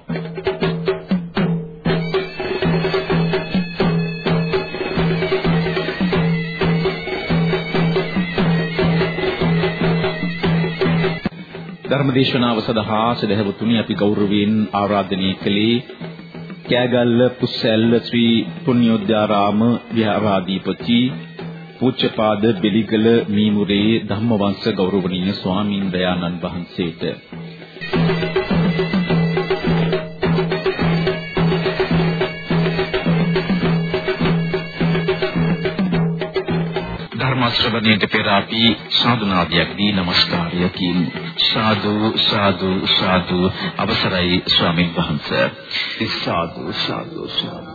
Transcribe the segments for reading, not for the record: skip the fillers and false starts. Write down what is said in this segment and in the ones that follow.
ධර්මදේශනාව සඳහා සදහවතුනි අපි ගෞරවයෙන් ආරාධනය කළේ කෑගල්ල පුස්සැල්ල ශ්‍රී පුණ්‍යෝද්‍යාරාම විහාරාධිපති පූජ්‍යපාද බෙලිගල මීමුරේ ධම්මවංශ ගෞරවනීය ස්වාමීන් වහන්සේට ශ්‍රවණයට පෙර අපි සාදුනාදයක් දී নমස්කාරය කියමු. සාදු සාදු සාදු අවසරයි ස්වාමීන් වහන්සේ. සාදු සාදු සාදු.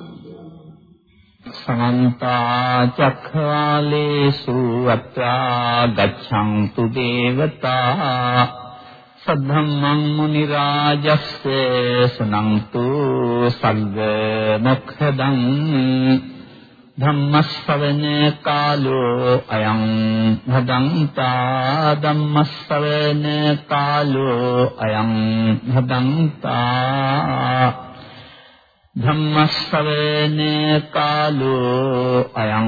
සමන්ත චක්ඛාලේසු අත්‍රා ගච්ඡන්තු දේවතා සද්ධම්මං මුනි රාජස්ස සනන්තු සග්ග මොක්ඛදං ධම්මස්සවන කාලෝ අයං භදංතා ධම්මස්සවන කාලෝ අයං භදංතා ධම්මස්සවන කාලෝ අයං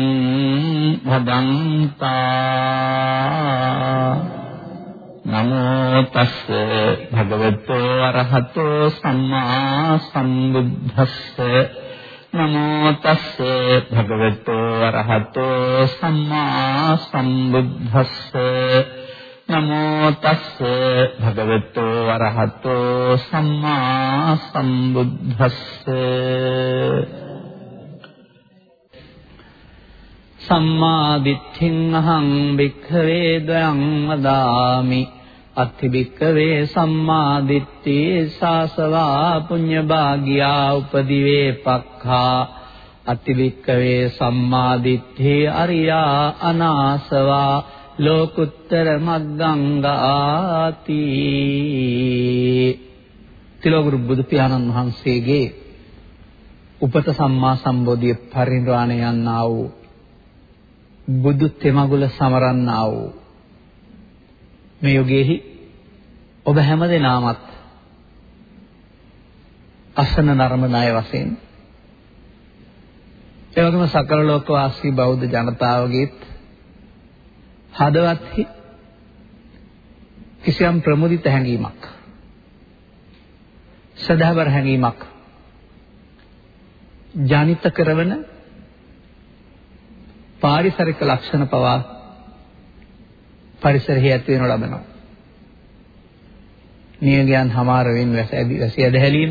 භදංතා නමෝ තස්ස භගවතු අරහතෝ සම්මා සම්බුද්දස්ස නමෝ තස්ස භගවතු වරහතෝ සම්මා සම්බුද්දස්ස නමෝ තස්ස භගවතු වරහතෝ සම්මා සම්බුද්දස්ස සම්මා දිට්ඨින් අහං භික්ඛවේ ද්වයං වදාමි අත්ථි භික්ඛවේ සම්මා දිට්ඨි සාසවා පුඤ්ඤ භාග්‍යා උපදිවේ පක්ඛා අත්ථි භික්ඛවේ සම්මා දිට්ඨි අරියා අනාසවා ලෝකුත්තර මග්ගංගාති. තිලෝගුරු බුදු පියාණන් වහන්සේගේ උපත සම්මා සම්බෝධිය පරිනිර්වාණය යන්නා වූ බුදු තෙමගුල සමරන්නා වූ මේ යෝගයේහි ඔබ හැමදෙනාමත් අසන නරම ණය වශයෙන් ඒ වගේම සකල ලෝකවාසී බෞද්ධ ජනතාවගේත් හදවත්හි කිසියම් ප්‍රමුදිත හැඟීමක් සදාවර හැඟීමක් ජනිත කරවන පාරිසරික ලක්ෂණ පවා පරිසරයේ ඇති වෙනු ලබනවා. නියගයන් හමාර වෙන වැසි ඇදහැලීම,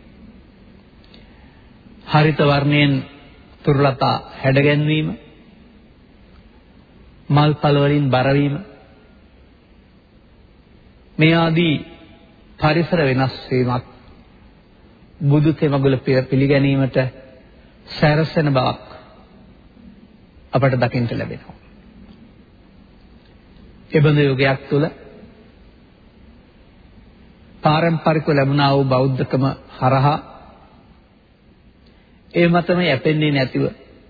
හරිත වර්ණයෙන් තුරුලතා හැඩගැන්වීම, මල් පල වලින් බරවීම මේ ආදී පරිසර වෙනස් වීමක් බුදු තෙමගුල පිළිගැනීමට සැරසෙන බවක් අපට දකින්න ලැබෙනවා. එබඳු යුගයක් තුළ පාරම්පරිකව ලැබුණා වූ බෞද්ධකම හරහා ඒ මතම යැපෙන්නේ නැතිව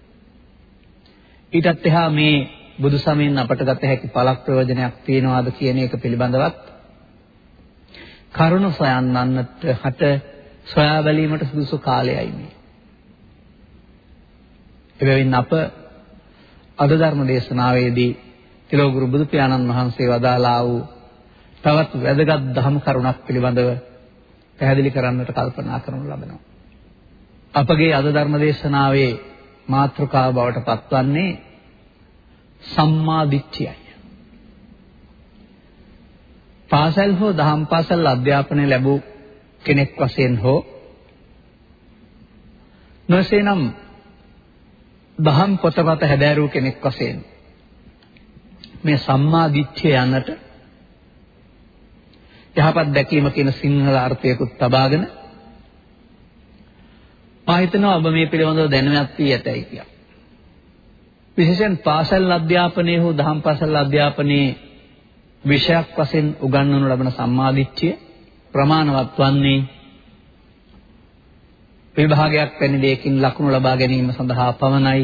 ඊටත් එහා මේ බුදු සමයෙන් අපට ගත හැකි පළක් ප්‍රයෝජනයක් තියනවාද කියන එක පිළිබඳවත් කරුණ සොයන්නට හට සොයා බැලීමට සුදුසු කාලයයි මේ. එබැවින් අප අද ධර්ම දේශනාවේදී තිලෝගුරු බුදු පියාණන් වහන්සේ වදාළා වූ තවත් වැදගත් ධම් කරුණක් පිළිබඳව පැහැදිලි කරන්නට කල්පනා කරනු ලබනවා. අපගේ අද ධර්ම දේශනාවේ මාතෘකාව බවට පත්වන්නේ සම්මා දිට්ඨියයි. පාසල් හෝ දහම් පාසල් අධ්‍යාපනය ලැබූ කෙනෙක් වශයෙන් හෝ නොසේනම් දහම් පොතපත හැදෑරූ කෙනෙක් වශයෙන් මේ සම්මා දිට්ඨිය යන්නට යහපත් දැකීම කියන සිංහල අර්ථයකුත් තබාගෙන මා හිතනවා ඔබ මේ පිළිබඳව දැනුමක් වී ඇතයි කියලා. විශේෂයෙන් පාසල් අධ්‍යාපනයේ හෝ දහම් පාසල් අධ්‍යාපනයේ විෂයක් වශයෙන් උගන්වනු ලබන සම්මා දිට්ඨිය ප්‍රමාණවත් වන්නේ විභාගයක් වැනි දෙයකින් ලකුණු ලබා ගැනීම සඳහා පමණයි.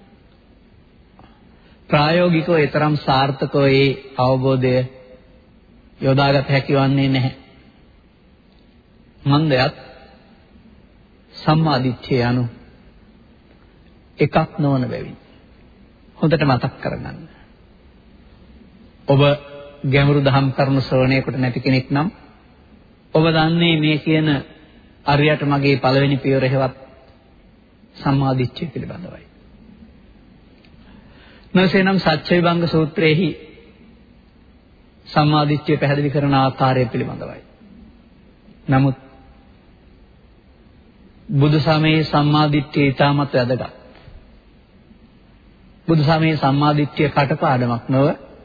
ප්‍රායෝගිකව ඊතරම් සාර්ථකව ඒ අවබෝධය යොදාගත හැකි වන්නේ නැහැ. මන්දයත් සම්මාදිට්ඨිය යනු එකක් නොවන බැවින් හොඳට මතක් කරගන්න. ඔබ ගැඹුරු දහම් කරුණු ශ්‍රවණය කොට නැති කෙනෙක් නම් ඔබ දන්නේ මේ කියන අරියට මගේ පළවෙනි පියවර හේවත් සම්මාදිට්ඨිය පිළිබඳවයි. නැසෙනම් සත්‍යවිභංග සූත්‍රයේහි සම්මාදිට්ඨිය පැහැදිලි කරන ආකාරය පිළිබඳවයි. නමුත් බුදු සමයේ සම්මාදිට්ඨිය ඉතාමත් වැදගත්. බුදු සමයේ සම්මාදිට්ඨිය කටපාඩමක් නොව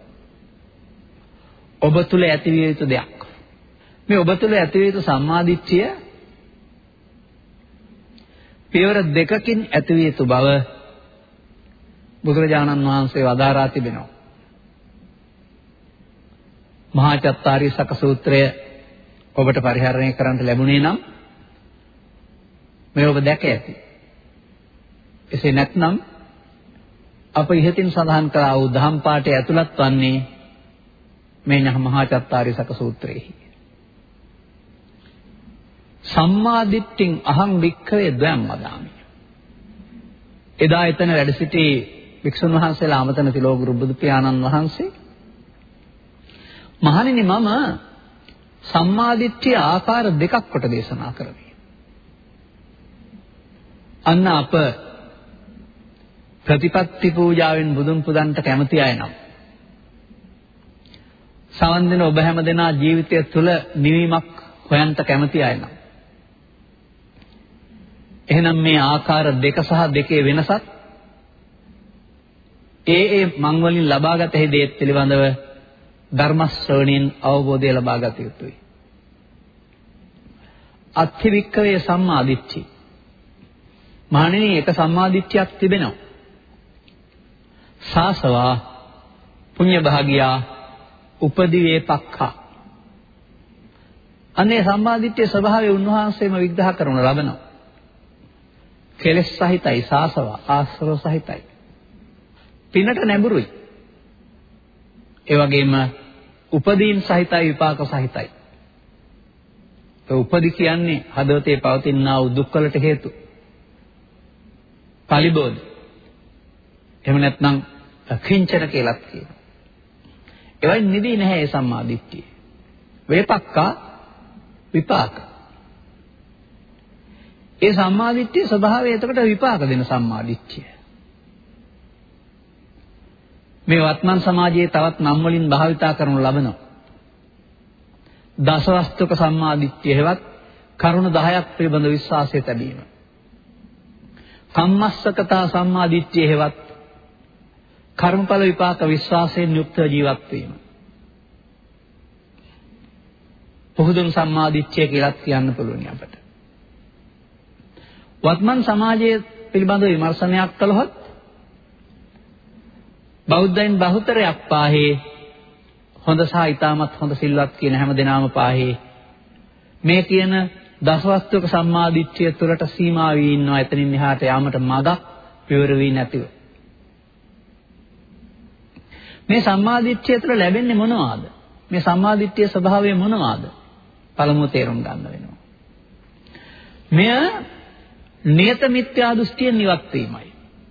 ඔබ තුල ඇතිවිය යුතු දෙයක්. මේ ඔබ තුල ඇතිවිය යුතු සම්මාදිට්ඨිය පියවර දෙකකින් ඇතිවිය යුතු බව බුදුරජාණන් වහන්සේ වදාරා තිබෙනවා. මහා චත්තාරීසක සූත්‍රය ඔබට පරිහරණය කරන්න ලැබුණේ නම් මේ ඔබ දැක ඇති. එසේ නැත්නම් අප ඉහතින් සඳහන් කළ වූ දහම් පාඨය ඇතුළත් වන්නේ මේ මහා චත්තාරීසක සූත්‍රයේහි. සම්මාදිට්ඨින් අහං වික්ඛවේ ද්වයං වදාමි. එදා එතන වැඩ සිටි වික්ෂුන් වහන්සේලා අමතන තිලෝගුරු බුදු පියාණන් වහන්සේ මහණෙනි මම සම්මාදිට්ඨිය ආකාර දෙකක් කොට දේශනා කරමි. අන්න අප ප්‍රතිපත්ති පූජාවෙන් බුදුන් පුදන්ට කැමති අය නම් සවන් දින ඔබ හැම දෙනා ජීවිතය තුළ නිවීමක් හොයන්ට කැමති අය නම් එහෙනම් මේ ආකාර දෙක සහ දෙකේ වෙනසත් ඒ මං වලින් ලබාගත හැකි දේ පිළිබඳව ධර්ම ශ්‍රවණයෙන් අවබෝධය ලබා ගත යුතුයි. අත්ථිවික්කවේ සම්මාදිට්ඨි. මහණෙනි එක සම්මාදිට්ඨියක් තිබෙනවා. සාසවා පුඤ්ඤ භාගියා උපදිවේ පක්ඛා. අනේ සම්මාදිට්ඨියේ ස්වභාවය උන්වහන්සේම විග්‍රහ කරනු ලබනවා. කෙලෙස් සහිතයි සාසවා ආශ්‍රව සහිතයි. පිනට නැඹුරුයි. ඒ වගේම උපදීන් සහිතයි විපාක සහිතයි. ඒ උපදි කියන්නේ හදවතේ පවතිනා වූ දුක්වලට හේතු. පලිබෝධ. එහෙම නැත්නම් කිංචන කියලාත් කියනවා. ඒවයින් නිදී නැහැ ඒ සම්මාදිට්ඨිය. වේපක්කා විපාක. ඒ සම්මාදිට්ඨියේ ස්වභාවය එතකොට විපාක දෙන සම්මාදිට්ඨිය. මේ වත්මන් සමාජයේ තවත් නම් වලින් භාවිතා කරනු ලබනවා. දසවස්තුක සම්මාදිට්ඨිය හෙවත් කරුණ 10ක් පිළිබඳ විශ්වාසය තැබීම. කම්මස්සකතා සම්මාදිට්ඨිය හෙවත් කර්මඵල විපාක විශ්වාසයෙන් යුක්ත ජීවත් වීම. පුහුදුන් සම්මාදිට්ඨිය කියලා කියන්න පුළුවන් අපට. වත්මන් සමාජයේ පිළිබඳ විමර්ශනයක් කළොත් බෞද්ධයන් බහුතරයක් පාහේ හොඳ සහ ඊටමත් හොඳ සිල්වත් කියන හැම දෙනාම පාහේ මේ කියන දසවස්තුක සම්මාදිට්ඨිය තුළට සීමා වී ඉන්නවා. එතනින් එහාට යාමට මඟක් විවර වී නැතිව. මේ සම්මාදිට්ඨිය තුළ ලැබෙන්නේ මොනවාද? මේ සම්මාදිට්ඨියේ ස්වභාවය මොනවාද? පළමුව තේරුම් ගන්න වෙනවා. මෙය නියත මිත්‍යා දෘෂ්ටියෙන් ඉවත් වීමයි.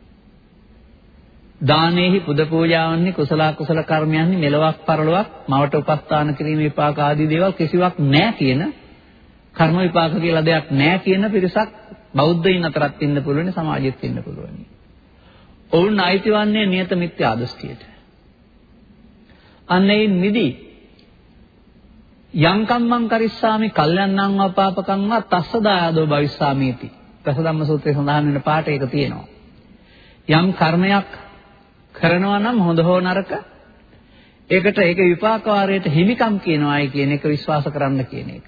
දානෙහි පුද පූජාවන්හි කුසල කුසල කර්මයන්හි මෙලොවක් පරලොවක් මවට උපස්ථාන කිරීම විපාක ආදී දේවල් කිසිවක් නැහැ කියන කර්ම විපාක කියලා දෙයක් නැහැ කියන පිරිසක් බෞද්ධයින් අතරත් ඉන්න පුළුවන්, සමාජෙත් ඉන්න පුළුවන්. ඔවුන් අයිතිවන්නේ නියත මිත්‍යා දෘෂ්ටියට. අන්නේ නිදි යංකම් මං කරිස්සාමි කල්යන්නං වපාපකං වා තස්ස දායදෝ භවිස්සාමීති. දසධම්ම සූත්‍රයේ සඳහන් වෙන පාඩයක තියෙනවා. යම් කර්මයක් කරනවා නම් හොඳ හෝ නරක ඒකට ඒක විපාක වාරයට හිමිකම් කියනවායි කියන එක විශ්වාස කරන්න කියන එක.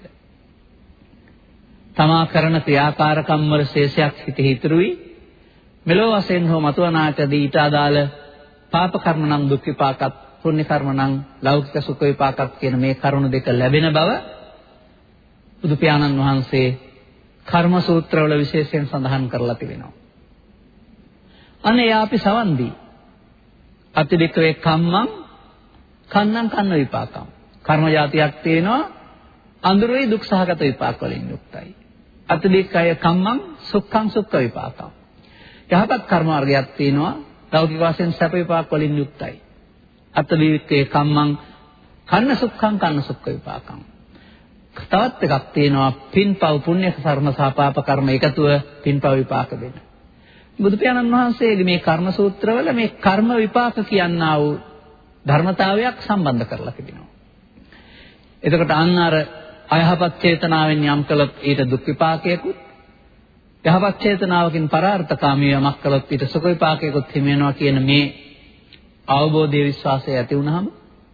තමා කරන ක්‍රියාකාරකම් වල ශේෂයක් හිතේ ඉතුරුයි. මෙලොව වශයෙන් හෝ මතුවනාටදී ඊට අදාළ පාප කර්ම නම් දුක් විපාකත්, පුණ්‍ය කර්ම නම් ලෞකික සුඛ විපාකත් කියන මේ කරුණු දෙක ලැබෙන බව බුදු පියාණන් වහන්සේ කර්ම සූත්‍රවල විශේෂයෙන් සඳහන් කරලා තිබෙනවා. අනේ අපි සවන් දී අතිවික්‍රේ කම්මං කන්නං කන්න විපාකම්. කර්ම જાතියක් තියෙනවා අඳුරේ දුක් සහගත විපාක වලින් යුක්තයි. අතදීකය කම්මං සුඛං සුඛ විපාකං. යහපත් කර්ම වර්ගයක් තියෙනවා ලෞකික වශයෙන් සැප විපාක වලින් යුක්තයි. අතදීකේ කම්මං කන්න සුඛං කන්න සුඛ විපාකං. තවත් එකක් තියෙනවා පින්පව් පුණ්‍ය කර්ම සහ පාප කර්ම එකතුව පින්පව් විපාක දෙන. බුදු පියාණන් වහන්සේගේ මේ කර්ම සූත්‍රවල මේ කර්ම විපාක කියනා වූ ධර්මතාවයක් සම්බන්ධ කරලා තිබෙනවා. එතකොට අන්න අර අයහපත් චේතනාවෙන් යම් කළොත් ඊට දුක් විපාකයකුත්, යහපත් චේතනාවකින් පරාර්ථකාමී යමක් කළොත් ඊට සුඛ විපාකයකුත් හිමි වෙනවා කියන මේ අවබෝධයේ විශ්වාසය ඇති වුනහම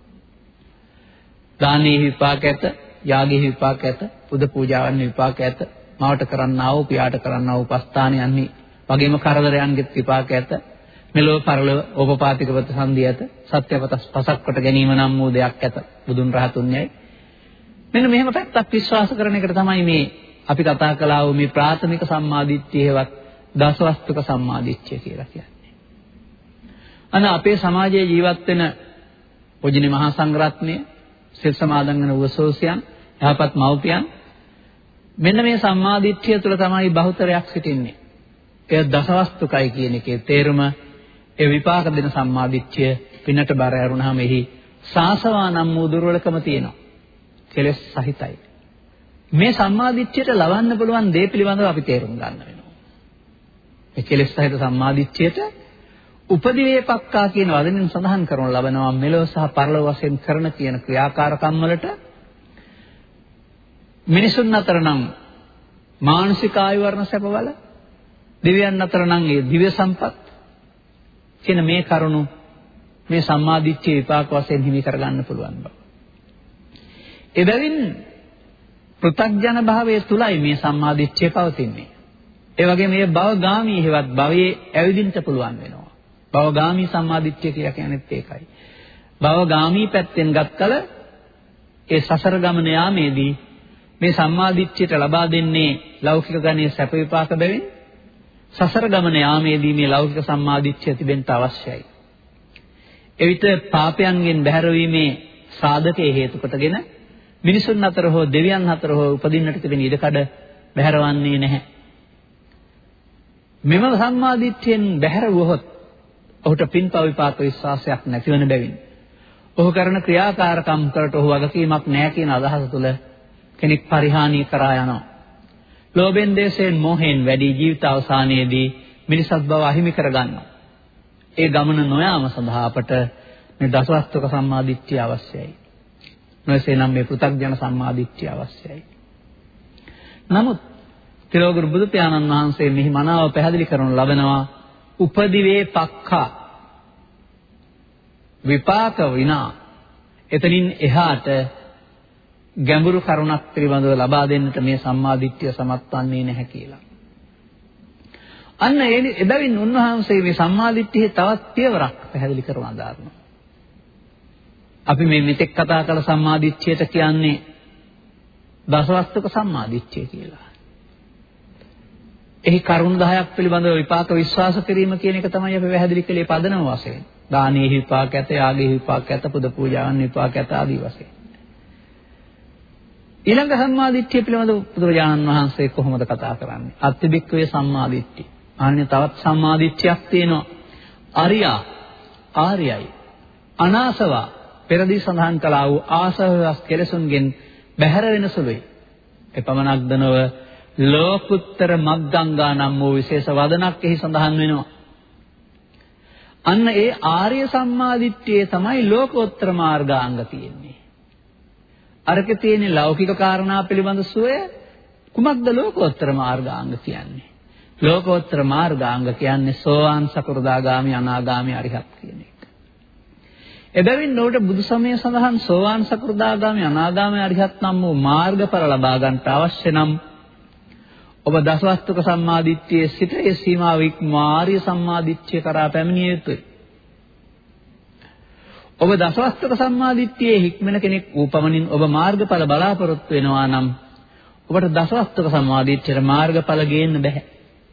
දානයේ විපාක ඇත, යාගයේ විපාක ඇත, පුද පූජාවන් විපාක ඇත, මවට කරන්නා වූ පියාට කරන්නා වූ උපස්ථානයන්හි වගේම කරදරයන්ගෙත් විපාක ඇත, මෙලොව පරලොව ඕපපාතික ප්‍රතිසන්දිය ඇත, සත්‍යපතස් පසක් කොට ගැනීම නම් වූ දෙයක් ඇත බුදුන් රහතුන්යයි. මෙන්න මෙහෙම පැත්තක් විශ්වාස කරන එකට තමයි මේ අපි කතා කළා වූ මේ ප්‍රාථමික සම්මාදිට්ඨියවත් දසවස්තුක සම්මාදිට්ඨිය කියලා කියන්නේ. අන්න අපේ සමාජයේ ජීවත් වෙන පොජිනි මහා සංඝරත්නය, සිල් සමාදන් වෙන උවසෝසියන්, යහපත් මව්පියන් මෙන්න මේ සම්මාදිට්ඨිය තුළ තමයි බහුතරයක් සිටින්නේ. ඒ දසවස්තුකයි කියන එකේ තේරුම ඒ විපාක දෙන සම්මාදිට්ඨිය පිනට බර ඇරුණාම එහි සාසවා නම් වූ දුර්වලකම තියෙනවා. කෙලෙස් සහිතයි. මේ සම්මාදිට්ඨියට ලවන්න පුළුවන් දේ පිළිබඳව අපි තේරුම් ගන්න වෙනවා. මේ කෙලෙස් සහිත සම්මාදිට්ඨියට උපදිවේපක්කා කියන වදනෙන් සඳහන් කරනු ලබනවා මෙලොව සහ පරලොව වශයෙන් කරන කියන ක්‍රියාකාරකම් වලට මිනිසුන් අතර නම් මානසික ආයු වර්ණ සැපවල, දිව්‍යයන් අතර නම් ඒ දිව්‍ය සම්පත් කියන මේ කරුණු මේ සම්මාදිට්ඨිය විපාක වශයෙන් හිමි කරගන්න පුළුවන් බව. එබැවින් පෘථග්ජන භාවයේ තුලයි මේ සම්මාදිට්ඨිය පවතින්නේ. ඒ වගේම මේ භවගාමී හේවත් භවයේ ඇවිදින්න පුළුවන් වෙනවා. භවගාමී සම්මාදිට්ඨිය කියලා කියන්නේත් ඒකයි. භවගාමී පැත්තෙන් ගත්තල ඒ සසර ගමන යාමේදී මේ සම්මාදිට්ඨියට ලබා දෙන්නේ ලෞකික ගණයේ සැප විපාක බැවින් සසර ගමන යාමේදී මේ ලෞකික සම්මාදිට්ඨිය තිබෙන්න අවශ්‍යයි. එවිට පාපයන්ගෙන් බැහැරවීමේ සාධකයේ හේතු කොටගෙන මිනිසුන් අතර හෝ දෙවියන් අතර හෝ උපදින්නට තිබෙන ඉඩකඩ බැහැරවන්නේ නැහැ. මෙම සම්මාදිට්ඨියෙන් බැහැර වුවහොත් ඔහුට පින්පව විපාක විශ්වාසයක් නැතිවන බැවින් ඔහු කරන ක්‍රියාකාරකම් කරට ඔහු වගකීමක් නැහැ කියන අදහස තුළ කෙනෙක් පරිහානිය කරා යනවා. ලෝභෙන් දේශයෙන් මොහෙන් වැඩි ජීවිත අවසානයේදී මිනිසත් බව අහිමි කරගන්නවා. ඒ ගමන නොයාම සඳහා අපට මේ දසවස්තුක සම්මාදිට්ඨිය අවශ්‍යයි. නොයසේනම් මේ පෘථග්ජන සම්මාදිට්ඨිය අවශ්‍යයි. නමුත් තිලෝගුරු බුදු පියාණන් වහන්සේ මෙහි මනාව පැහැදිලි කරනු ලබනවා උපදිවේ පක්ඛා විපාක විනා එතනින් එහාට ගැඹුරු කරුණක් පිළිබඳව ලබා දෙන්නට මේ සම්මාදිට්ඨිය සමත් වන්නේ නැහැ කියලා. අන්න එබැවින් උන්වහන්සේ මේ සම්මාදිට්ඨියේ තවත් පියවරක් පැහැදිලි කරනවා දානවා. අපි මේ මෙතෙක් කතා කළ සම්මාදිට්ඨියට කියන්නේ දසවස්තුක සම්මාදිට්ඨිය කියලා. එහි කරුණු 10ක් පිළිබඳව විපාක විශ්වාස කිරීම කියන එක තමයි අපි පැහැදිලි කළේ පදනම වශයෙන්. දානයේ විපාක ඇත, යාගයේ විපාක ඇත, පුද පූජාවන් විපාක ඇත ආදී වශයෙන්. ඊළඟ සම්මාදිට්ඨිය පිළිබඳව බුදුරජාණන් වහන්සේ කොහොමද කතා කරන්නේ? අත්තිබික්කවේ සම්මාදිට්ඨිය. අනේ තවත් සම්මාදිට්ඨියක් තියෙනවා. අරියා, ආර්යයි, අනාසවා පෙරදී සඳහන් කළා වූ ආසවස් කෙලසුන්ගෙන් බැහැර වෙන සුළුයි. එපමණක් දනව ලෝකුත්තර මග්ගංගා නම් වූ විශේෂ වදනක් එහි සඳහන් වෙනවා. අන්න ඒ ආර්ය සම්මාදිට්ඨියේ තමයි ලෝකෝත්තර මාර්ගාංග තියෙන්නේ. අරකේ තියෙන ලෞකික කාරණා පිළිබඳ සුවය කුමක්ද ලෝකෝත්තර මාර්ගාංග කියන්නේ? ලෝකෝත්තර මාර්ගාංග කියන්නේ සෝවාන් සකෘදාගාමි අනාගාමි අරිහත් කියන එක. එබැවින් උඩ බුදු සමය සඳහන් සෝවාන් සකෘදාගාමි අනාගාමි අරිහත් නම් වූ මාර්ගඵල ලබා ගන්නට අවශ්‍ය නම් ඔබ දසවස්තුක සම්මාදිට්ඨියේ සිට ඒ සීමාව ඉක්මාරිය සම්මාදිට්ඨිය කරා පැමිණිය යුතුයි. ඔබ දසවස්තුක සම්මාදිට්ඨියේ හික්මන කෙනෙක් වූ පමණින් ඔබ මාර්ගඵල බලාපොරොත්තු වෙනවා නම් ඔබට දසවස්තුක සම්මාදිට්ඨියට මාර්ගඵල ගේන්න බෑ.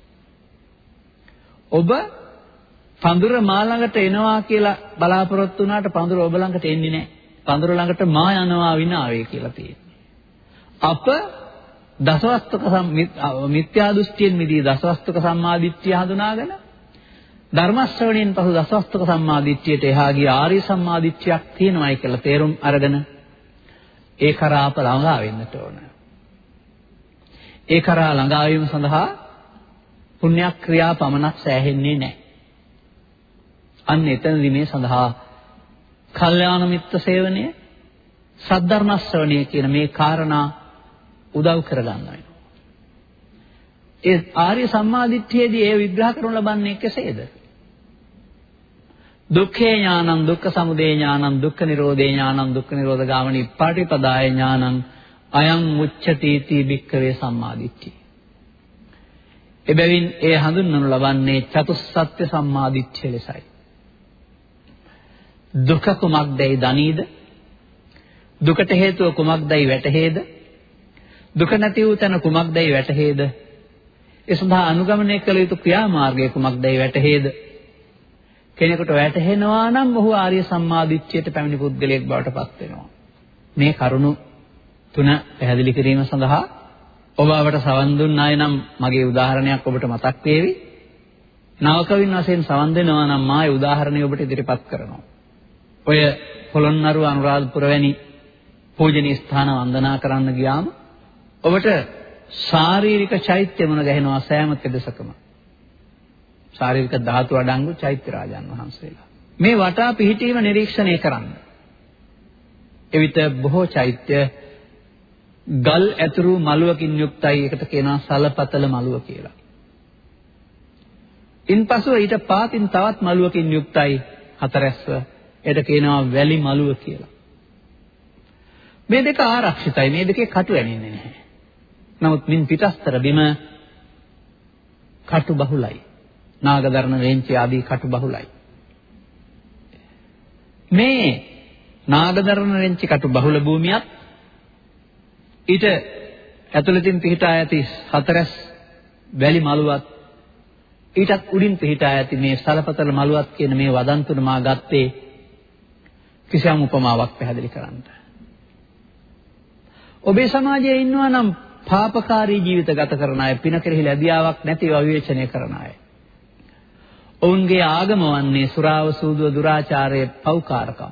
ඔබ පඳුර මා ළඟට එනවා කියලා බලාපොරොත්තු වුණාට පඳුර ඔබ ළඟට එන්නේ නැහැ. පඳුර ළඟට මා යනවා විනා වේ කියලා තියෙන්නේ. අප දසවස්තුක මිත්‍යා දෘෂ්ටියෙන් මිදී දසවස්තුක සම්මාදිට්ඨිය හඳුනාගෙන ධර්ම ශ්‍රවණයෙන් පසු දසවස්තුක සම්මාදිට්ඨියට එහා ගිය ආර්ය සම්මාදිට්ඨියක් තියෙනවායි කියලා තේරුම් අරගෙන ඒ කරා අප ළඟා වෙන්නට ඕන. ඒ කරා ළඟා වීම සඳහා පුණ්‍ය ක්‍රියා පමණක් සෑහෙන්නේ නැහැ. අන්න එතනදී මේ සඳහා කල්යාණ මිත්‍ර සේවනය, සද්ධර්ම ශ්‍රවණය කියන මේ කාරණා උදව් කරගන්න වෙනවා. ඒ ආර්ය සම්මාදිට්ඨියේදී ඒ විග්‍රහ කරනු ලබන්නේ කෙසේද? දුක්ඛේ ඥානං, දුක්ඛ සමුදය ඥානං, දුක්ඛ නිරෝධේ ඥානං, දුක්ඛ නිරෝධ ගාමිනී පටිපදාය ඥානං, අයං උච්චති තී භික්ඛවේ සම්මාදිට්ඨිය. එබැවින් ඒ හඳුන්වනු ලබන්නේ චතුස්සත්‍ය සම්මාදිට්ඨිය ලෙසයි. දුක කුමක්දයි දනීද? දුකට හේතුව කුමක්දයි වැටහේද? දුක නැති වූ තැන කුමක්දයි වැටහේද? ඒ සඳහා අනුගමනය කළ යුතු ක්‍රියාමාර්ගය කුමක්දයි වැටහේද? කෙනෙකුට වැටහෙනවා නම් ඔහු ආර්ය සම්මාදිට්ඨියට පැමිණි පුද්ගලයෙක් බවට පත් වෙනවා. මේ කරුණු තුන පැහැදිලි කිරීම සඳහා ඔබ අපට සවන් දුන්න අය නම් මගේ උදාහරණයක් ඔබට මතක් වේවි. නවකවින් වශයෙන් සවන් දෙනවා නම් මාගේ උදාහරණය ඔබට ඉදිරිපත් කරනවා. ඔය පොළොන්නරුව අනුරාධපුර වැනි පූජනීය ස්ථාන වන්දනා කරන්න ගියාම ඔබට ශාරීරික චෛත්‍ය මුණ ගැහෙනවා සෑම තෙදසකම. ශාරීරික ධාතු අඩංගු චෛත්‍ය රාජන් වහන්සේලා. මේ වටා පිහිටීම නිරීක්ෂණය කරන්න. එවිට බොහෝ චෛත්‍ය ගල් ඇතුරු මළුවකින් යුක්තයි. ඒකට කියනවා සලපතල මළුව කියලා. ඉන්පසු ඊට පාතින් තවත් මළුවකින් යුක්තයි හතරැස්ව. ඒකට කියනවා වැලි මළුව කියලා. මේ දෙක ආරක්ෂිතයි. මේ දෙකේ කටු ඇනෙන්නේ නැහැ. නමුත් මින් පිටස්තර බිම කටු බහුලයි. නාගදරණ රෙන්චි ආදී කටු බහුලයි. මේ නාගදරණ රෙන්චි කටු බහුල භූමියක් ඊට ඇතුළතින් පිහිටා ඇති හතරැස් වැලි මළුවත් ඊටත් උඩින් පිහිටා ඇති මේ සලපතල මළුවත් කියන මේ වදන් තුන මා ගත්තේ කිසියම් උපමාවක් පැහැදිලි කරන්න. ඔබේ සමාජයේ ඉන්නවා නම් පාපකාරී ජීවිත ගත කරන අය, පින කෙරෙහි ලැබියාවක් නැතිව විවේචනය කරන අය. ඔවුන්ගේ ආගම වන්නේ සුරාව, සූදුව, දුරාචාරය, පෞකාරකම්.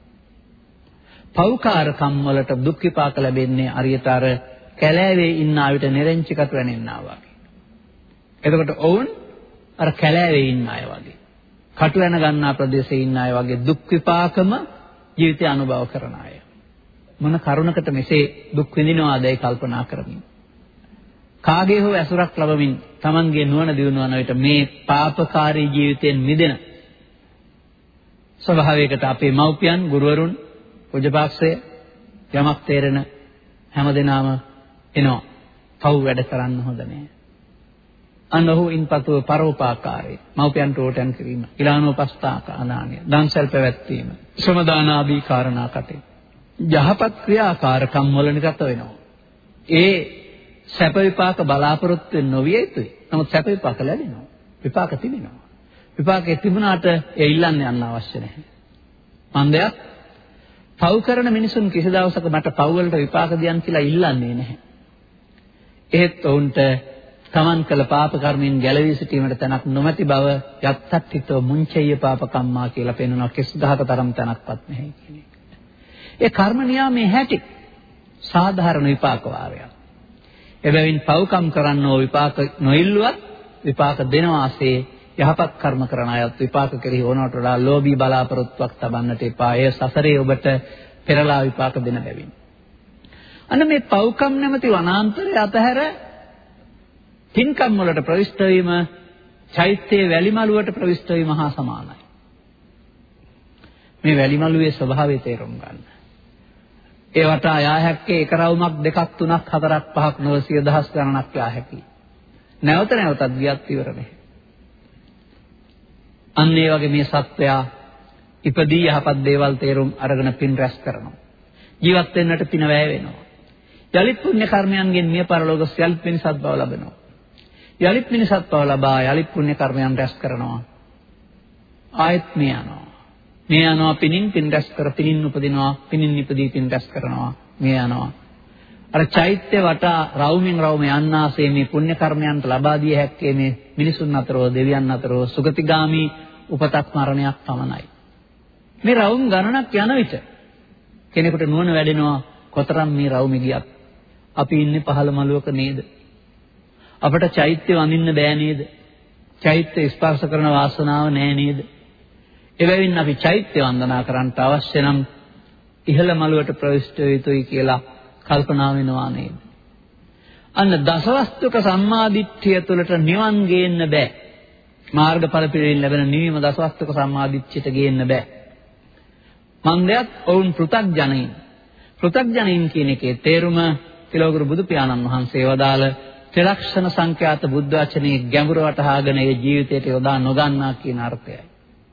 පෞකාරකම් වලට දුක් විපාක ලැබෙන්නේ අරියට අර කැලෑවේ ඉන්න ආවිත නිරංචි කතු වෙනින්නා වගේ. එතකොට ඔවුන් අර කැලෑවේ ඉන්න අය වගේ. කටු වෙන ගන්නා ප්‍රදේශයේ ඉන්න අය වගේ දුක් විපාකම ජීවිතය අනුභව කරන අය. මොන කරුණකට මෙසේ දුක් විඳිනවාදයි කල්පනා කරමින් කාගේ හෝ ඇසුරක් ලැබමින් Tamanගේ නුවණ දියුණුවන විට මේ පාපකාරී ජීවිතයෙන් මිදෙන ස්වභාවයකට අපේ මව්පියන්, ගුරුවරුන්, පූජපාක්ෂය යමක් තේරෙන හැමදෙනාම එනවා. පව් වැඩ කරන්න හොඳ නෑ. අනහු ඉන්පතුව පරෝපාකාරය, මව්පියන්ට ඕටන් කිරීම, ඊළානෝපස්ථානානිය, දන්සල් පැවැත්වීම, ශ්‍රමදාන ආදී කාරණා කටේ යහපත් ක්‍රියාකාරකම් වල නිරත වෙනවා. ඒ සැප විපාක බලාපොරොත්තු නොවිය යුතුයි. නමුත් සැප විපාක ලැබෙනවා. විපාක තිබෙනවා. විපාකේ තිබුණාට ඒ ඉල්ලන්න යන්න අවශ්‍ය නැහැ. මන්දයක් පව් කරන මිනිසුන් කිසි දවසක මට පව් වලට විපාක දියන් කියලා ඉල්ලන්නේ නැහැ. එහෙත් ඔවුන්ට තමන් කළ පාප කර්මෙන් ගැලවී සිටීමට තැනක් නොමැති බව යත්තත්ථිතෝ මුංචේය පාපකම්මා කියලා පෙන්වනවා. කිසි දහක තරම් තැනක්වත් නැහැ කියන එක. ඒ කර්ම නියාමයේ හැටි සාධාරණ විපාක වාරයක්. එබැවින් පව්කම් කරන්නෝ විපාක නොඉල්ලුවත් විපාක දෙනවාසේ යහපත් කර්ම කරන අයත් විපාක කෙරෙහි ඕනවට වඩා ලෝභී බලාපොරොත්තුවක් තබන්නට එපා. එය සසරේ ඔබට පෙරලා විපාක දෙන බැවින්. අන්න මේ පව්කම් නැමැති වනාන්තරය අතහැර පින්කම් වලට ප්‍රවිෂ්ඨ වීම චෛත්‍යයේ වැලිමලුවට ප්‍රවිෂ්ඨ වීම හා සමානයි. මේ වැලිමලුවේ ස්වභාවය තේරුම් ගන්න. ඒ වටා යා හැක්කේ එක රවුමක්, දෙකක්, තුනක්, හතරක්, පහක් නොව 100,000 ගණනක් යා හැකියි. නැවත නැවතත් ගියත් ඉවර නැහැ. අන්න ඒ වගේ මේ සත්වයා ඉපදී යහපත් දේවල් තේරුම් අරගෙන පින් රැස් කරනවා. ජීවත් වෙන්නට පින වැය වෙනවා. යලිත් පුණ්‍ය කර්මයන්ගෙන් මිය පරලෝක යලිත් මිනිසත් බව ලබනවා. යලිත් මිනිසත් බව ලබා යලිත් පුණ්‍ය කර්මයන් රැස් කරනවා. ආයත් මේ යනවා. මේ යනවා පිනින් පින් රැස් කර පිනින් උපදිනවා, පිනින් ඉපදී පින් රැස් කරනවා. මේ යනවා අර චෛත්‍ය වටා රවුමින් රවුම යන්නාසේ මේ පුණ්‍ය කර්මයන්ට ලබා දිය හැක්කේ මේ මිනිසුන් අතරෝ දෙවියන් අතරෝ සුගතිගාමි උපතක් මරණයක් පමණයි. මේ රවුම් ගණනක් යන විට කෙනෙකුට නුවණ වැඩෙනවා කොතරම් මේ රවුමි ගියත් අපි ඉන්නේ පහළ මළුවක නේද? අපට චෛත්‍ය වඳින්න බෑ නේද? චෛත්‍ය ස්පර්ශ කරන වාසනාව නෑ නේද? එබැවින් අපි චෛත්‍ය වන්දනා කරන්නට අවශ්‍ය නම් ඉහළ මළුවට ප්‍රවිෂ්ඨ යුතුයි කියලා කල්පනා වෙනවා නේද? අන්න දසවස්තුක සම්මාදිට්ඨිය තුළට නිවන් ගේන්න බෑ. මාර්ගඵල පිළිවෙලින් ලැබෙන නිවීම දසවස්තුක සම්මාදිට්ඨියට ගේන්න බෑ. මන්දයත් ඔවුන් පෘථග්ජනයින්. පෘථග්ජනයින් කියන එකේ තේරුම තිලෝගුරු බුදු පියාණන් වහන්සේ වදාළ ත්‍රිලක්ෂණ සංඛ්‍යාත බුද්ධ වචනේ ගැඹුර වටහාගෙන ඒ ජීවිතයට යොදා නොගන්නා කියන අර්ථයයි.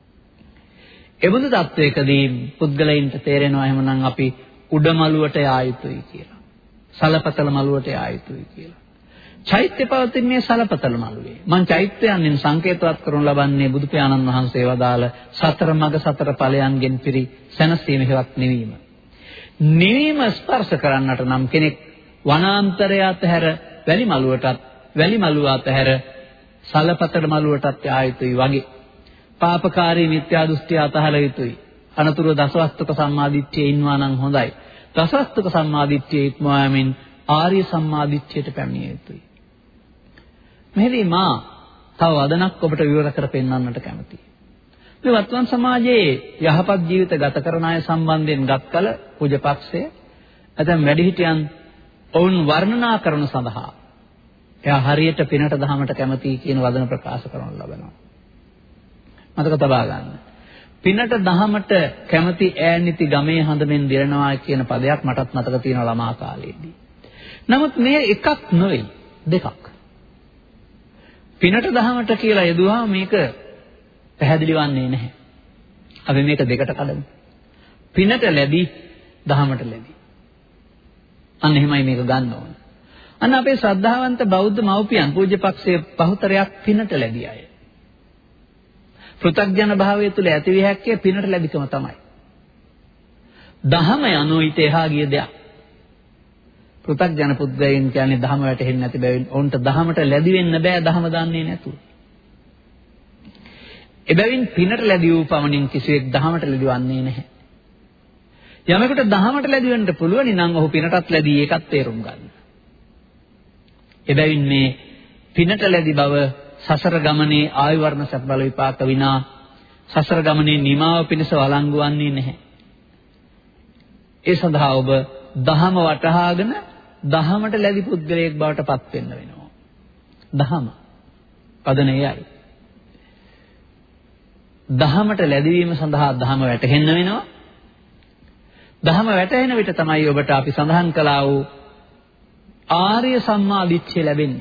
එබඳු තත්වයකදී පුද්ගලයින්ට තේරෙනවා එහෙමනම් අපි උඩමළුවට යා යුතුයි කියලා. සලපතල මළුවට යා යුතුයි කියලා. චෛත්‍ය පවතින්නේ සලපතල මළුවේ. මං චෛත්‍යයන්ෙන් සංකේතවත් කරනු ලබන්නේ බුදු පියාණන් වහන්සේ වදාළ සතර මඟ සතර ඵලයන්ගෙන් පිරි සැනසීම හේවත් නිවීම. නිවීම ස්පර්ශ කරන්නට නම් කෙනෙක් වනාන්තරය අතහැර වැලි මළුවටත් වැලි මළුව අතහැර සලපතල මළුවටත් යා යුතුයි වගේ. පාපකාරී මිත්‍යා දෘෂ්ටි අතහැර යුතුයි. අනතුරු දසවස්තුක සම්මාදිට්ඨියේ ඉන්නවා නම් හොඳයි. දසවස්තුක සම්මාදිට්ඨියේ ඉක්මවා යමින් ආර්ය සම්මාදිට්ඨියට පැමිණිය යුතුයි. මෙහිදී මා තව වදනක් ඔබට විවර කර පෙන්වන්නට කැමතියි. මේ වර්තමාන සමාජයේ යහපත් ජීවිත ගත කරන අය සම්බන්ධයෙන් ගත්කල පූජපක්ෂය ඇතැම් වැඩිහිටියන් ඔවුන් වර්ණනා කරන සඳහා එයා හරියට පිනට දහමට කැමතියි කියන වදන ප්‍රකාශ කරනු ලබනවා. මතක තබා ගන්න. පිනට දහමට කැමති ඈනිති ගමේ හඳමින් දිරනවා කියන පදයක් මටත් මතක තියෙනවා ළමා කාලේදී. නමුත් මේ එකක් නෙවෙයි දෙකක්. පිනට දහමට කියලා යෙදුවා මේක පැහැදිලි වන්නේ නැහැ. අපි මේක දෙකට කඩමු. පිනට ලැබි දහමට ලැබි. අන්න එහෙමයි මේක ගන්න ඕන. අන්න අපේ ශ්‍රද්ධාවන්ත බෞද්ධ මව්පියන් පූජ්‍යපක්ෂයේ බහුතරයක් පිනට ලැබි අය. පෘථග්ජන භාවය තුළ ඇතිවිය හැක්කේ පිනට ලැබිකම තමයි. දහම යනෝ ඊට එහා ගිය දෙයක්. පෘථග්ජන පුද්ගලයන් කියන්නේ දහම වැටහෙන්නේ නැති බැවින් ඔවුන්ට දහමට ලැබි වෙන්න බෑ දහම දන්නේ නැතුව. එබැවින් පිනට ලැබි වූ පමණින් කිසිවෙක් දහමට ලැබිවන්නේ නැහැ. යමෙකුට දහමට ලැබි වෙන්න පුළුවන් නම් ඔහු පිනටත් ලැබී ඒකත් තේරුම් ගන්න. එබැවින් මේ පිනට ලැබි බව සසර ගමනේ ආයු වර්ණ සත් බල විපාක විනා සසර ගමනේ නිමාව පිණිස වළංගු වන්නේ නැහැ. ඒ සඳහා ඔබ දහම වටහාගෙන දහමට ලැබි පුද්ගලයෙක් බවට පත් වෙන්න වෙනවා. දහම පදනේයයි. දහමට ලැබීම සඳහා දහම වැටහෙන්න වෙනවා. දහම වැටහෙන විට තමයි ඔබට අපි සඳහන් කළා වූ ආර්ය සම්මාදිට්ඨිය ලැබෙන්නේ.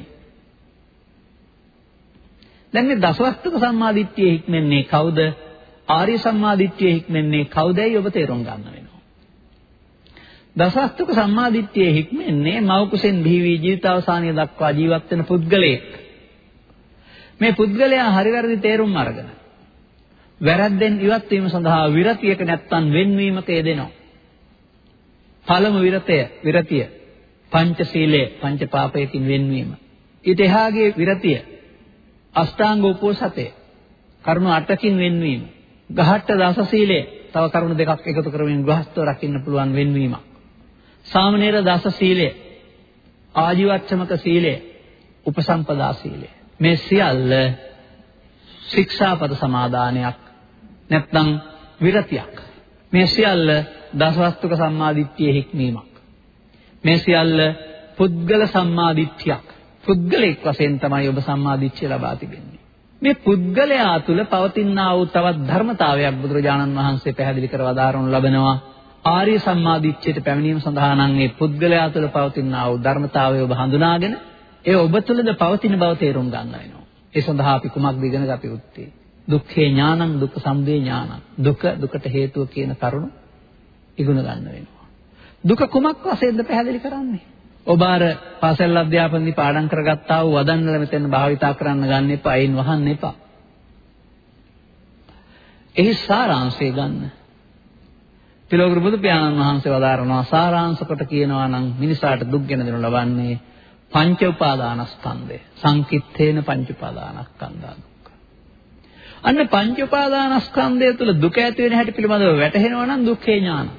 දැන් මේ දසවස්තුක සම්මාදිට්ඨිය හික්මන්නේ කවුද? ආර්ය සම්මාදිට්ඨිය හික්මන්නේ කවුදයි ඔබ තේරුම් ගන්න වෙනවා. දසවස්තුක සම්මාදිට්ඨිය හික්මන්නේ මව් කුසෙන් බිහි වී ජීවිතාවසානය දක්වා ජීවත් වෙන පුද්ගලයෙක්. මේ පුද්ගලයා හරි වැරදි තේරුම් අරගෙන වැරද්දෙන් ඉවත් වීම සඳහා විරතියක නැත්තම් වෙන්වීමක යෙදෙනවා. පළමු විරතිය පංචශීලයේ පංච පාපයකින් වෙන්වීම. ඊට එහාගේ විරතිය අෂ්ටාංග උපෝසතය කරුණු 8කින් වෙන්වීම. ගහට්ට දස සීලය තව කරුණු දෙකක් එකතු කරමින් ගෘහස්තව රකින්න පුළුවන් වෙන්වීමක්. සාමණේර දස සීලය, ආජීවච්ඡමක සීලය, උපසම්පදා සීලය. මේ සියල්ල ශික්ෂාපද සමාදානයක් නැත්නම් විරතියක්. මේ සියල්ල දසවස්තුක සම්මාදිට්ඨියේ හික්මීමක්. මේ සියල්ල පුද්ගල සම්මාදිට්ඨියක්. පුද්ගලෙක් වශයෙන් තමයි ඔබ සම්මාදිට්ඨිය ලබා තිබෙන්නේ. මේ පුද්ගලයා තුළ පවතිනා වූ තවත් ධර්මතාවයක් බුදුරජාණන් වහන්සේ පැහැදිලි කර වදාරනු ලබනවා. ආර්ය සම්මාදිට්ඨියට පැමිණීම සඳහා නම් මේ පුද්ගලයා තුළ පවතිනා වූ ධර්මතාවය ඔබ හඳුනාගෙන ඒ ඔබ තුළද පවතින බව තේරුම් ගන්න වෙනවා. ඒ සඳහා අපි කුමක්ද ඉගෙන ගත යුත්තේ? දුක්ඛේ ඥානං දුක්ඛ සමුදය ඥානං. දුකට හේතුව කියන කරුණ ඉගෙන ගන්න වෙනවා. දුක කුමක් වශයෙන්ද පැහැදිලි කරන්නේ? ඔබ අර පාසල් අධ්‍යාපනයේ පාඩම් කරගත්තා වූ වදන්නල මෙතන භාවිතා කරන්න ගන්න එපා. ඒන් වහන්න එපා. එහි සාරාංශය ගන්න. තිලෝගුරු බුදු පියාණන් වහන්සේ වදාරනවා සාරාංශ කොට කියනවා නම් මිනිසාට දුක් ගෙන දෙනු ලබන්නේ පංච උපාදානස්කන්ධය. සංකිට්ඨේන පංච උපාදානස්කන්ධා දුක්ඛ. අන්න පංච උපාදානස්කන්ධය තුළ දුක ඇති වෙන හැටි පිළිබඳව වැටහෙනවා නම් දුක්ඛේ ඥාන.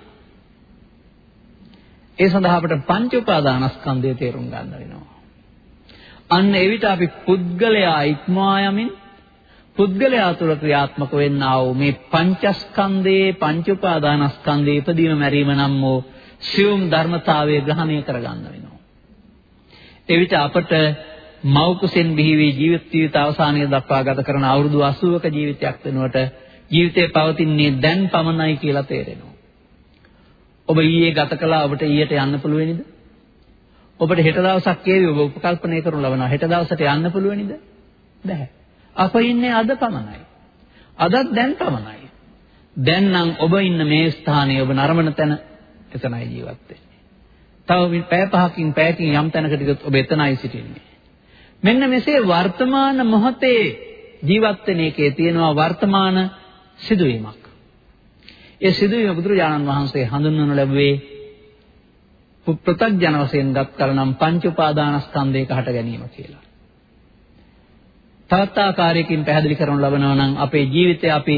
ඒ සඳහා අපට පංච උපාදානස්කන්ධය තේරුම් ගන්න වෙනවා. අන්න එවිට අපි පුද්ගලයා ඉක්මවා යමින් පුද්ගලයා තුළ ක්‍රියාත්මක වෙන්නා වූ මේ පංචස්කන්ධයේ පංච උපාදානස්කන්ධයේ ඉදීම මැරීම නම් වූ සියුම් ධර්මතාවය ග්‍රහණය කරගන්න වෙනවා. එවිට අපට මව් කුසෙන් බිහි වී ජීවිත අවසානය දක්වා ගත කරන අවුරුදු 80ක ජීවිතයක් වෙනුවට ජීවිතේ පවතින්නේ දැන් පමණයි කියලා තේරෙනවා. ඔබ ඊයේ ගත කළා ඔබට ඊයට යන්න පුළුවෙනිද? ඔබට හෙට දවසක් ඒවි ඔබ උපකල්පනය කරනු ලබනවා. හෙට දවසට යන්න පුළුවෙනිද? බැහැ. අප ඉන්නේ අද පමණයි. අදත් දැන් පමණයි. දැන් නම් ඔබ ඉන්න මේ ස්ථානයේ ඔබ නරඹන තැන එතනයි ජීවත් වෙන්නේ. තව පැය 5කින් පැයකින් යම් තැනකට ගියොත් ඔබ එතනයි සිටින්නේ. මෙන්න මෙසේ වර්තමාන මොහොතේ ජීවත් වෙන එකේ තියෙනවා වර්තමාන සිදුවීමක්. ඒ සිදුවීම බුදුරජාණන් වහන්සේ හඳුන්වනු ලැබුවේ පෘථග්ජන වශයෙන් ගත් කලනම් පංච උපාදානස්කන්ධයක හට ගැනීම කියලා. තවත් ආකාරයකින් පැහැදිලි කරනු ලබනවා නම් අපේ ජීවිතය අපි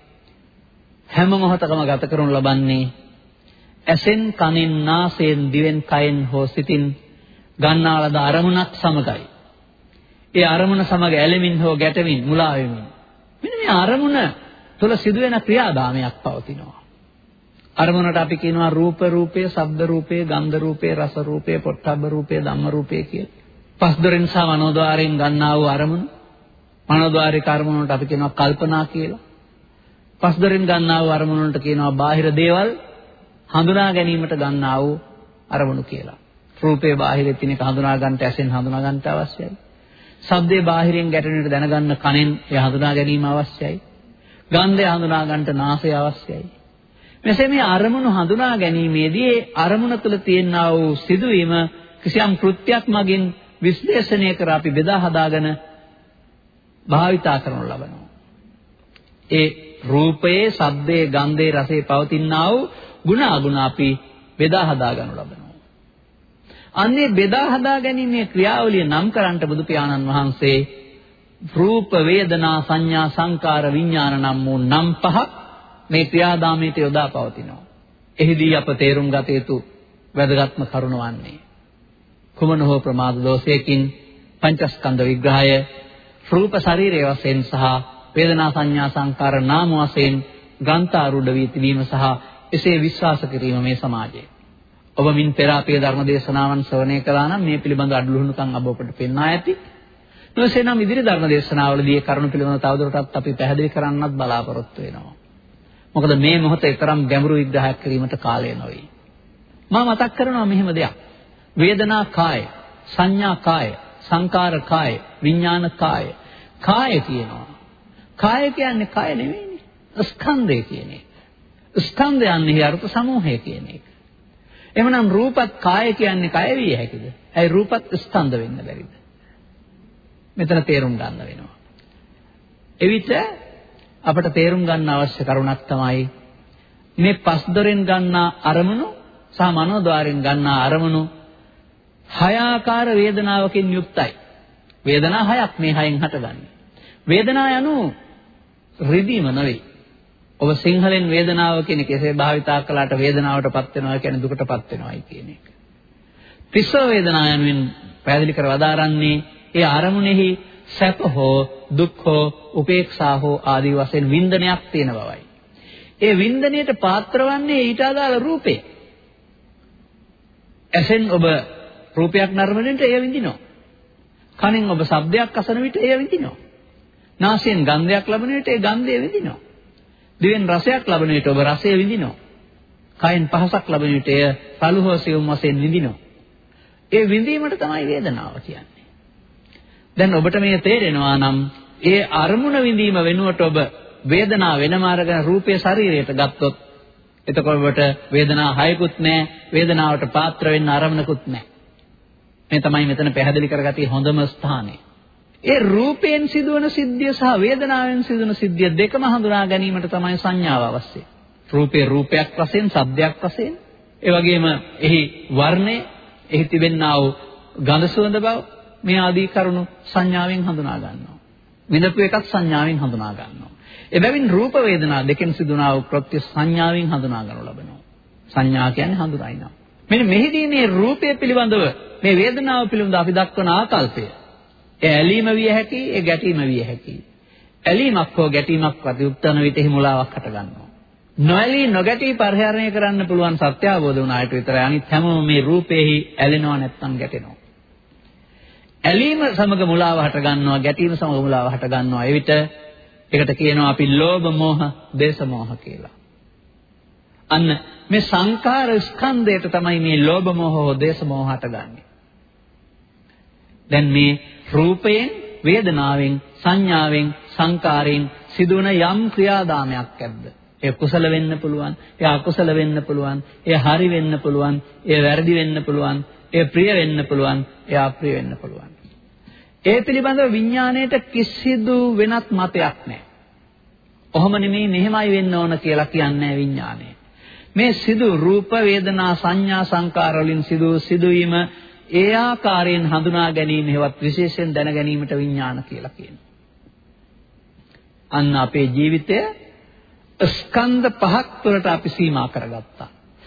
හැම මොහොතකම ගත කරනු ලබන්නේ ඇසෙන් කනෙන් නාසයෙන් දිවෙන් කයෙන් හෝ සිතින් ගන්නාලද අරමුණක් සමගයි. ඒ අරමුණ සමග ඇලෙමින් හෝ ගැටෙමින් මුලා වෙමින් මෙන්න මේ අරමුණ තුළ සිදුවෙන ක්‍රියාදාමයක් පවතිනවා. අරමුණට අපි කියනවා රූප රූපේ, ශබ්ද රූපේ, ගන්ධ රූපේ, රස රූපේ, පොට්ටබ්බ රූපේ, ධම්ම රූපේ කියලා. පස්දොරෙන් සහ මනෝද්වාරයෙන් ගන්නා වූ අරමුණ. මනෝද්වාරික අරමුණ වලට අපි කියනවා කල්පනා කියලා. පස්දොරෙන් ගන්නා වූ අරමුණ වලට කියනවා බාහිර දේවල් හඳුනා ගැනීමට ගන්නා වූ අරමුණු කියලා. රූපේ බාහිරේ තියෙන එක හඳුනා ගන්නට ඇසෙන් හඳුනා ගන්නට අවශ්‍යයි. ශබ්දේ බාහිරින් ගැටෙන එක දැනගන්න කනෙන් ඒ හඳුනා ගැනීම අවශ්‍යයි. ගන්ධය හඳුනා ගන්නට නාසය අවශ්‍යයි. මෙසේ මේ අරමුණු හඳුනා ගැනීමේදී ඒ අරමුණ තුළ තියෙනා වූ සිදුවීම කිසියම් කෘත්‍යයක් මගින් විශ්ලේෂණය කර අපි බෙදා හදාගෙන භාවිතා කරනු ලබනවා. ඒ රූපයේ, ශබ්දයේ, ගන්ධයේ, රසයේ පවතිනා වූ ගුණ අගුණ අපි බෙදා හදා ගන්නු ලබනවා. අන්නේ බෙදා හදා ගැනීමේ ක්‍රියාවලිය නම් කරන්නට බුදු පියාණන් වහන්සේ රූප, වේදනා, සංඥා, සංකාර, විඥාන නම් වූ නම් පහක් මේ ක්‍රියාදාමයට යොදා පවතිනවා. එහිදී අප තේරුම් ගත යුතු වැදගත්ම කරුණ වන්නේ කුමන හෝ ප්‍රමාද දෝෂයකින් පංචස්කන්ධ විග්‍රහය රූප ශරීරයේ වශයෙන් සහ වේදනා සංඥා සංකාර නාම වශයෙන් ග්‍රන්ථාරූඪ වී තිබීම සහ එසේ විශ්වාස කිරීම මේ සමාජයේ. ඔබ මින් පෙර අපේ ධර්ම දේශනාවන් ශ්‍රවණය කළා නම් මේ පිළිබඳ අඩලුහුණුකම් ඔබ ඔබට පෙන්වා ඇති. නොසේ නම් ඉදිරි ධර්ම දේශනාවලදී ඒ කරුණු පිළිබඳව තවදුරටත් අපි පැහැදිලි කරන්නත් බලාපොරොත්තු වෙනවා. මොකද මේ මොහොතේ තරම් ගැඹුරු විග්‍රහයක් කිරීමට කාලය නොවේ. මම මතක් කරනවා මෙහෙම දෙයක්. වේදනා කාය, සංඥා කාය, සංකාර කාය, විඥාන කාය. කාය කියනවා. කාය කියන්නේ කාය නෙවෙයිනේ. ස්කන්ධය කියන එක. ස්කන්ධයන්හි අර්ථ සමූහය කියන එක. එhmenan රූපත් කාය කියන්නේ කය විය හැකිද? ඇයි රූපත් ස්කන්ධ වෙන්න බැරිද? මෙතන තේරුම් ගන්න වෙනවා. එවිට අපට තේරුම් ගන්න අවශ්‍ය කරුණක් තමයි මේ පස්දොරෙන් ගන්නා අරමුණු සහ මනෝද්වාරයෙන් ගන්නා අරමුණු හය ආකාර වේදනාවකින් යුක්තයි. වේදනා හයක් මේ හයෙන් හටගන්නේ. වේදනා යනු රිදීම නෙවෙයි. ඔබ සිංහලෙන් වේදනාව කියන කෙසේ භාවිතා කළාට වේදනාවටපත් වෙනවා කියන්නේ දුකටපත් වෙනවායි කියන එක. තිස්ස වේදනා යනුවෙන් පැහැදිලි කර වදාරන්නේ ඒ අරමුණෙහි සැප හෝ දුක් හෝ උපේක්ෂා හෝ ආදී වශයෙන් වින්දනයක් තියෙන බවයි. ඒ වින්දනයට පාත්‍රවන්නේ ඊට අදාළ රූපේ. ඇසෙන් ඔබ රූපයක් නරඹන විට එය විඳිනවා. කනෙන් ඔබ ශබ්දයක් අසන විට එය විඳිනවා. නාසයෙන් ගන්ධයක් ලබන විට ඒ ගන්ධය විඳිනවා. දිවෙන් රසයක් ලබන විට ඔබ රසය විඳිනවා. කයෙන් පහසක් ලබන විට එය රළු හෝ සියුම් වශයෙන් විඳිනවා. ඒ විඳීමට තමයි වේදනාව කියන්නේ. දැන් ඔබට මේ තේරෙනවා නම් ඒ අරමුණ විඳීම වෙනුවට ඔබ වේදනාව වෙනම අරගෙන රූපේ ශරීරයට ගත්තොත් එතකොට ඔබට වේදනා හයකුත් නැහැ, වේදනාවට පාත්‍ර වෙන්න අරමුණකුත් නැහැ. මේ තමයි මෙතන පැහැදිලි කරගatiya හොඳම ස්ථානය. ඒ රූපයෙන් සිදුවන සිද්ධිය සහ වේදනාවෙන් සිදුවන සිද්ධිය දෙකම හඳුනා ගැනීමට තමයි සංඥාව අවශ්‍යයි. රූපේ රූපයක් වශයෙන්, ශබ්දයක් වශයෙන්, ඒ වගේම එහි වර්ණය, එහි තිබෙනා වූ ගඳ සුවඳ බව මේ ආදී කරුණු සංඥාවෙන් හඳුනා ගන්නවා. විඳපු එකක් සංඥාවෙන් හඳුනා ගන්නවා. එබැවින් රූප වේදනා දෙකෙන් සිදුනා වූ කෘත්‍ය සංඥාවෙන් හඳුනා ගන්නු ලබනවා. සංඥා කියන්නේ හඳුනාගන්නවා. මෙන්න මෙහිදී මේ රූපය පිළිබඳව, මේ වේදනාව පිළිබඳව අපි දක්වන ආකල්පය, ඒ ඇලීම විය හැකි, ඒ ගැටීම විය හැකි. ඇලීමක් හෝ ගැටීමක් ප්‍රතිඋත්තරන විටෙහි මුලාවක් හට ගන්නවා. නොඇලී නොගැටී පරිහරණය කරන්න පුළුවන් සත්‍ය අවබෝධ වුණාට විතරයි අනිත් හැමෝම මේ රූපෙහි ඇලෙනවා නැත්නම් ගැටෙනවා. ඇලීම සමග මුලාව හට ගන්නවා, ගැටීම සමග මුලාව හට ගන්නවා. ඒ විට ඒකට කියනවා අපි ලෝභ මෝහ, දේශ මෝහ කියලා. අන්න මේ සංඛාර ස්කන්ධයට තමයි මේ ලෝභ මෝහ, දේශ මෝහ හටගන්නේ. දැන් මේ රූපයෙන්, වේදනාවෙන්, සංඥාවෙන්, සංකාරයෙන් සිදුවන යම් ක්‍රියාදාමයක් ඇද්ද? ඒ කුසල වෙන්න පුළුවන්, ඒ අකුසල වෙන්න පුළුවන්, ඒ හරි වෙන්න පුළුවන්, ඒ වැරදි වෙන්න පුළුවන්, ඒ ප්‍රිය වෙන්න පුළුවන්, ඒ අප්‍රිය වෙන්න පුළුවන්. ඒ පිළිබඳව විඥාණයට කිසිදු වෙනත් මතයක් නැහැ. ඔහොම නෙමෙයි, මෙහෙමයි වෙන්න ඕන කියලා කියන්නේ විඥාණය. මේ සිදු රූප, වේදනා, සංඥා, සංකාර වලින් සිදුවීම ඒ ආකාරයෙන් හඳුනා ගැනීම, හේවත් විශේෂයෙන් දැන ගැනීමට විඥාන කියලා කියනවා. අන්න අපේ ජීවිතය ස්කන්ධ පහක් තුළට අපි සීමා කරගත්තා.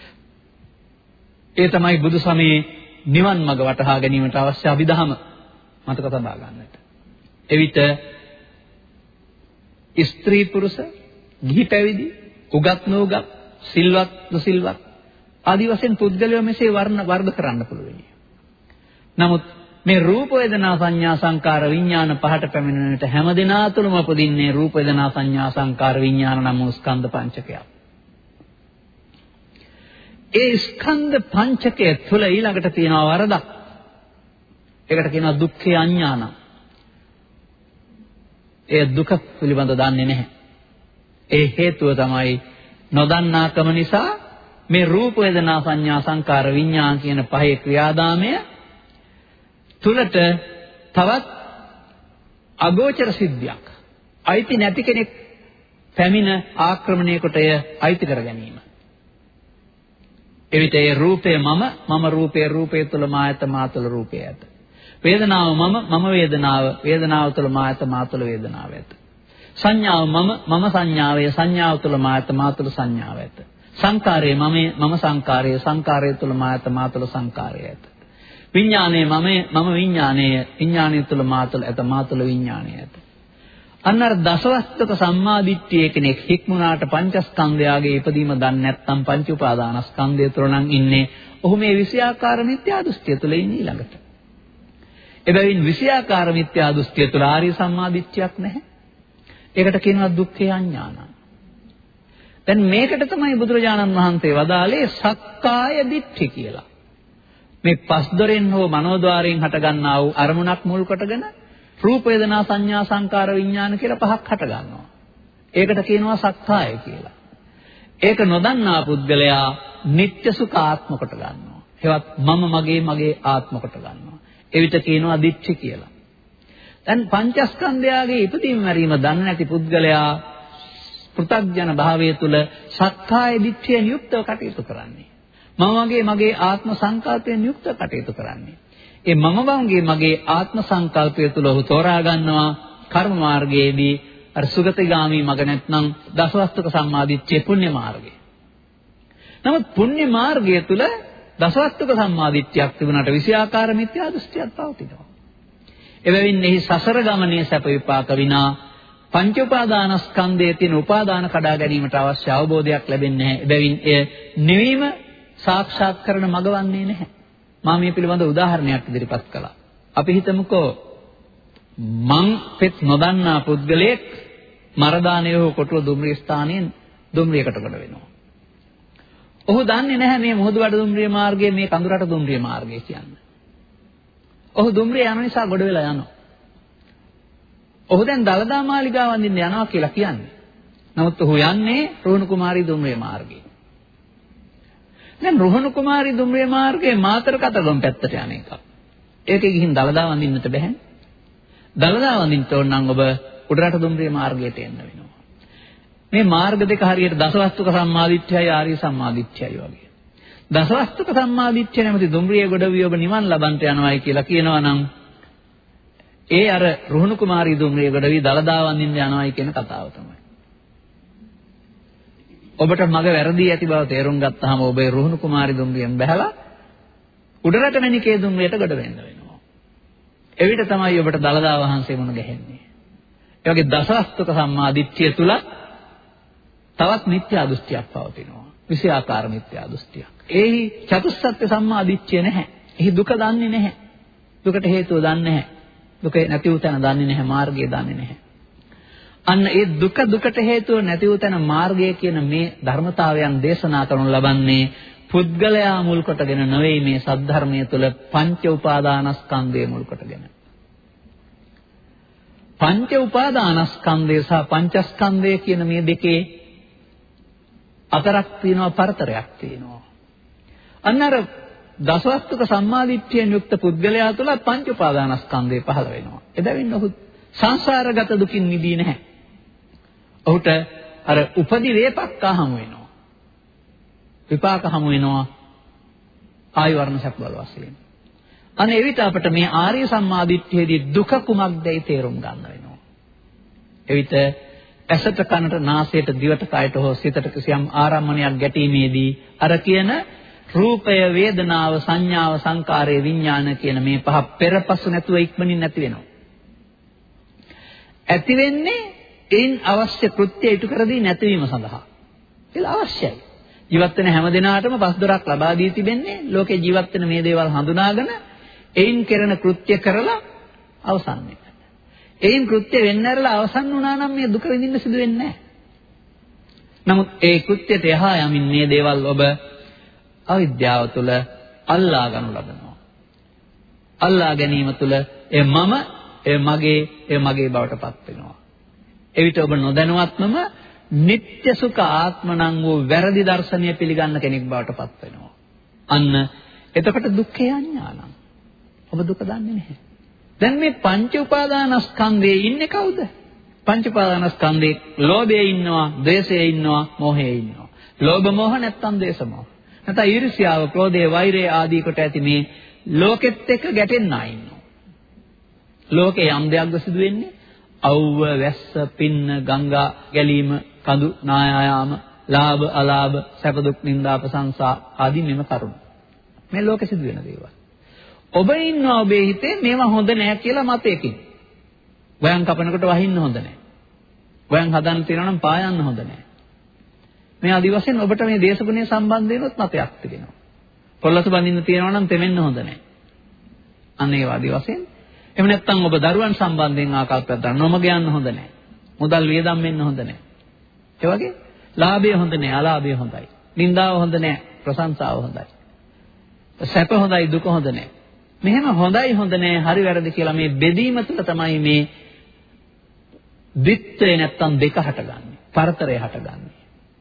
ඒ තමයි බුදු සමයේ නිවන් මඟ වටහා ගැනීමට අවශ්‍ය අභිධර්ම මතක තබා ගන්නට. එවිට ස්ත්‍රී පුරුෂ, ගිහි පැවිදි, උගත් නූගත්, සිල්වත් දුසිල්වත් ආදි වශයෙන් පුද්ගලයෝ මෙසේ වර්ධ කරන්න පුළුවන්. නමුත් මේ රූප වේදනා සංඥා සංකාර විඥාන පහට පැමිණෙන විට හැම දිනා තුළම උපදින්නේ රූප වේදනා සංඥා සංකාර විඥාන නම් වූ ස්කන්ධ පංචකයක්. ඒ ස්කන්ධ පංචකය තුළ ඊළඟට තියෙනවා වරදක්. ඒකට කියනවා දුක්ඛේ අඥාන. ඒ දුක පිළිබඳ දන්නේ නැහැ. ඒ හේතුව තමයි නොදන්නාකම නිසා මේ රූප වේදනා සංඥා සංකාර විඥාන කියන පහේ ක්‍රියාදාමය තුලට තවත් අගෝචර සිද්ධියක්, අයිති නැති කෙනෙක් පැමිණ ආක්‍රමණය කොට එය අයිති කර ගැනීම. එවිට ඒ රූපය මම රූපය තුල මායත මා තුල රූපය ඇත. වේදනාව මම වේදනාව තුල මායත මා තුල වේදනාව ඇත. සංඥාව මම සංඥාව තුල මායත මා තුල සංඥාව ඇත. සංකාරය මම සංකාරය තුල මායත මා තුල සංකාරය ඇත. විඥානය මම විඥානය තුල මා තුල ඇත, මා තුල විඥානය ඇත. අන්නර දසවස්තුක සම්මාදිට්ඨිය කෙනෙක් හික්මුණාට පංචස්කන්ධයගේ ඉදීම දන්නේ නැත්නම් පංච උපාදානස්කන්ධය තුල නම් ඉන්නේ. ඔහු මේ විෂයාකාර මිත්‍යා දෘෂ්ටිය තුල ඉන්නේ ඊළඟට. එබැවින් විෂයාකාර මිත්‍යා දෘෂ්ටිය තුල ආර්ය සම්මාදිට්ඨියක් නැහැ. ඒකට කියනවා දුක්ඛේ අඥාන. දැන් මේකට තමයි බුදුරජාණන් වහන්සේ වදාළේ සක්කාය දිට්ඨි කියලා. මේ පස්දොරෙන් හෝ මනෝද්වාරයෙන් හටගන්නා වූ අරමුණක් මුල් කොටගෙන රූප වේදනා සංඥා සංකාර විඥාන කියලා පහක් හට ගන්නවා. ඒකට කියනවා සක්කාය කියලා. ඒක නොදන්නා පුද්ගලයා නිත්‍ය සුඛ ආත්ම කොට ගන්නවා. ඒවත් මම මගේ ආත්ම කොට ගන්නවා. එවිට කියනවා දිට්ඨි කියලා. දැන් පංචස්කන්ධයගේ ඉදීම මැරීම දන්නේ නැති පුද්ගලයා පෘථග්ජන භාවය තුල සක්කාය දිට්ඨියෙන් යුක්තව කටයුතු කරන්නේ. මගේ ආත්ම සංකල්පයෙන් යුක්තව කටයුතු කරන්නේ. ඒ මගේ ආත්ම සංකල්පය තුළ ඔහු තෝරා ගන්නවා කර්ම මාර්ගයේදී අර සුගතිගාමී මඟ නැත්නම් දසවස්තුක සම්මාදිට්ඨිය පුණ්‍ය මාර්ගය. නමුත් පුණ්‍ය මාර්ගය තුළ දසවස්තුක සම්මාදිට්ඨියක් තිබුණාට විෂයාකාර මිත්‍යා දෘෂ්ටියක් පවතිනවා. එබැවින් එහි සසර ගමනේ සැප විපාක විනා පංච උපාදානස්කන්ධයේ තියෙන උපාදාන කඩා ගැනීමට අවශ්‍ය අවබෝධයක් ලැබෙන්නේ නැහැ. එබැවින් එය නිවීම සාක්ෂාත් කරන මඟ වන්නේ නැහැ. මම මේ පිළිබඳ උදාහරණයක් ඉදිරිපත් කළා. අපි හිතමුකෝ මං පෙත් නොදන්නා පුද්ගලයෙක් මරදානයේ හෝ කොටුව දුම්රිය ස්ථානයෙන් දුම්රියකට කොට වෙනවා. ඔහු දන්නේ නැහැ මේ මොහොතවඩ දුම්රිය මාර්ගය මේ කඳුරට දුම්රිය මාර්ගය කියන්නේ. ඔහු දුම්රිය යන නිසා ගොඩ වෙලා යනවා. ඔහු දැන් දලදා මාලිගාව වඳින්න යනවා කියලා කියන්නේ. නමුත් ඔහු යන්නේ රුහුණු කුමාරී දුම්රිය මාර්ගයේ. දැන් රුහුණු කුමාරී දුම්රිය මාර්ගයේ මාතර කතරගම පැත්තට යන එක. ඒකේ ගිහින් දලදා වඳින්නට බැහැ. දලදා වඳින්න ඕන නම් ඔබ උඩරට දුම්රිය මාර්ගයට එන්න වෙනවා. මේ මාර්ග දෙක හරියට දසවස්තුක සම්මාදිට්ඨියයි ආර්ය සම්මාදිට්ඨියයි වගේ. දසවස්තුක සම්මාදිට්ඨිය නැමැති දුම්රිය ගොඩවිය ඔබ නිවන් ලබන්ට යනවායි කියලා කියනවා නම් ඒ අර රුහුණු කුමාරී දුම්රිය ගොඩවිය දලදා වඳින්න යනවායි කියන කතාව තමයි. ඔබට මග වැරදි ඇති බව තේරුම් ගත්තාම ඔබේ රුහුණු කුමාරී දුම්රියෙන් බැහැලා උඩරට මණිකේ දුම්රියට ගොඩ වෙන්න වෙනවා. එවිට තමයි ඔබට දලදා වහන්සේ මුණ ගැහෙන්නේ. ඒ වගේ දසවස්තුක සම්මාදිට්ඨිය තුල තවත් මිත්‍යා දෘෂ්ටියක් පවතිනවා. විෂයාකාර මිත්‍යා දෘෂ්ටියක්. ඒහි චතුස්සත්‍ය සම්මාදිට්ඨිය නැහැ. එහි දුක දන්නේ නැහැ. දුකට හේතුව දන්නේ නැහැ. දුක නැති වූ තැන දන්නේ නැහැ. මාර්ගය දන්නේ නැහැ. අන්න ඒ දුකට හේතුව නැති වූ තැන මාර්ගය කියන මේ ධර්මතාවයන් දේශනා කරනු ලබන්නේ පුද්ගලයා මුල් කොටගෙන නෙවෙයි මේ සද්ධර්මයේ තුල පංච උපාදානස්කන්ධය මුල් කොටගෙන. පංච උපාදානස්කන්ධය සහ පංචස්කන්ධය කියන මේ දෙකේ අතරක් තියෙනවා, පරතරයක් තියෙනවා. අන්න අර දසවස්තුක සම්මාදිට්ඨියෙන් යුක්ත පුද්ගලයා තුල පංච උපාදානස්කන්ධය පහළ වෙනවා. එබැවින් ඔහු සංසාරගත දුකින් මිදී නැහැ. ඔහුට අර උපදි වේපක්කා හමු වෙනවා. විපාක හමු වෙනවා ආයු වර්ණ සැප බල වශයෙන්. අනේ එවිට අපිට මේ ආර්ය සම්මාදිට්ඨියේදී දුක කුමක්දයි තේරුම් ගන්න වෙනවා. එවිට ඇසට කනට නාසයට දිවට කයට හෝ සිතට කිසියම් ආරම්මණයක් ගැටීමේදී අර කියන රූපය වේදනාව සංඥාව සංකාරය විඥාන කියන මේ පහ පෙරපසු නැතුව ඉක්මනින් නැති වෙනවා. ඇති වෙන්නේ ඒන් අවශ්‍ය කෘත්‍ය ඉටු කර දී නැතිවීම සඳහා. ඒක අවශ්‍යයි. ජීවත් වෙන හැම දිනාටම පස් දොරක් ලබා දී තිබෙන්නේ ලෝකේ ජීවත් වෙන මේ දේවල් හඳුනාගෙන ඒන් කරන කෘත්‍ය කරලා අවසන් වෙන්න. ඒන් කෘත්‍ය වෙන්න ඇරලා අවසන් වුණා නම් මේ දුක විඳින්න සිදු වෙන්නේ නැහැ. නමුත් ඒ කෘත්‍යයට යහා යමින් මේ දේවල් ඔබ අවිද්‍යාව තුළ අල්ලා ගනු ලබනවා. අල්ලා ගැනීම තුළ ඒ මගේ බවට පත් වෙනවා. එවිට ඔබ නොදැනුවත්වම නিত্য සුඛ ආත්මණං වූ වැරදි දර්ශනය පිළිගන්න කෙනෙක් බවට පත් වෙනවා. අන්න එතකොට දුක්ඛේ අඥානං. ඔබ දුක දන්නේ නැහැ. දැන් මේ පංච උපාදානස්කන්ධයේ ඉන්නේ කවුද? පංච උපාදානස්කන්ධේ ලෝභයේ ඉන්නවා, ද්වේෂයේ ඉන්නවා, මෝහයේ ඉන්නවා. ලෝභ මෝහ නැත්තම් ද්වේෂ මෝහ. නැත්නම් ඊර්ෂ්‍යාව, ක්‍රෝධය, වෛරය ආදී කොට ඇති මේ ලෝකෙත් එක්ක ගැටෙන්න ඉන්නවා. ලෝකේ යම් දෙයක්ද සිදු වෙන්නේ? අවුව, වැස්ස, පින්න, ගංගා ගැලීම, කඳු නායාම, ලාභ, අලාභ, සැප දුක්, නිന്ദා, ප්‍රශංසා ආදී මෙම කරුණු. මේ ලෝකෙ සිදු වෙන දේවල්. ඔබ ඉන්නවා ඔබේ හිතේ මේවා හොඳ නැහැ කියලා මතයකින්. වයන් කපනකොට වහින්න හොඳ නැහැ. වයන් හදන්න තියනවා නම් පායන්න හොඳ නැහැ. මේ ආදි වශයෙන් ඔබට මේ දේශගුණයේ සම්බන්ධයෙන්වත් මතයක් තිබෙනවා. පොල්ලස බඳින්න තියනවා නම් තෙමෙන්න හොඳ නැහැ. අන්න ඒ ආදි වශයෙන්. එහෙම නැත්නම් ඔබ දරුවන් සම්බන්ධයෙන් ආකල්පයක් ගන්න නොමග යන්න හොඳ නැහැ. මුදල් වියදම් වෙන්න හොඳ නැහැ. ඒ වගේ ලාභය හොඳ නැහැ, අලාභය හොඳයි. නිന്ദාව හොඳ නැහැ, ප්‍රශංසාව හොඳයි. සැප හොඳයි, දුක හොඳ නැහැ. මෙහෙම හොඳයි හොඳ නැහැ, හරි වැරදි කියලා මේ බෙදීම තුළ තමයි මේ ද්විත්වය නැත්තම් දෙක හටගන්නේ. පරතරය හටගන්නේ.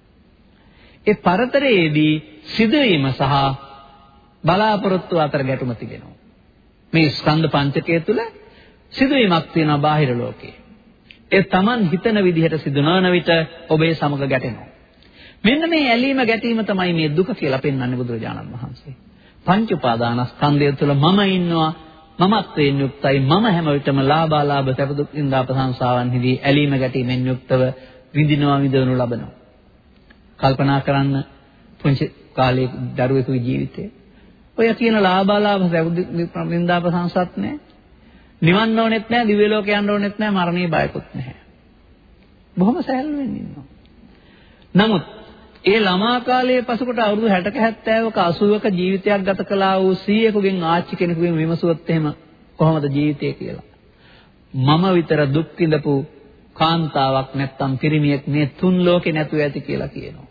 ඒ පරතරයේදී සිදුවීම සහ බලාපොරොත්තු අතර ගැටුම තිබෙනවා. මේ ස්කන්ධ පංචකය තුළ සිදුවීමක් තියෙනවා බාහිර ලෝකේ. ඒ Taman හිතන විදිහට සිදු නොවන විට ඔබේ සමග ගැටෙනවා. මෙන්න මේ ඇලීම ගැටීම තමයි මේ දුක කියලා පෙන්වන්නේ බුදුරජාණන් වහන්සේ. පංච උපාදානස්කන්ධය තුළ මම ඉන්නවා, මමත්වයෙන් යුක්තයි, මම හැම විටම ලාභාලාභ සැප දුක් නිന്ദා ප්‍රශංසාවන්හිදී ඇලීම ගැටීමෙන් යුක්තව විඳිනවා, විඳවනු ලබනවා. කල්පනා කරන්න පුංචි කාලේ දරුවෙකුගේ ජීවිතේ. ඔය කියන ලාභාලාභ සැප දුක් නිന്ദා ප්‍රශංසාත් නැහැ. නිවන් ඕනෙත් නැහැ, දිව්‍ය ලෝක යන්න ඕනෙත් නැහැ, මරණේ බයකුත් නැහැ. බොහොම සැහැල්ලුවෙන් ඉන්නවා. නමුත් ඒ ළමා කාලයේ පසුකොට අවුරුදු 60ක 70ක 80ක ජීවිතයක් ගත කළා වූ 100කෙකුගෙන් ආච්චි කෙනෙකුගෙන් විමසුවොත් එහෙම කොහොමද ජීවිතය කියලා. මම විතර දුක් විඳපු කාන්තාවක් නැත්තම් පිරිමියෙක් මේ තුන් ලෝකේ නැතුව ඇති කියලා කියනවා.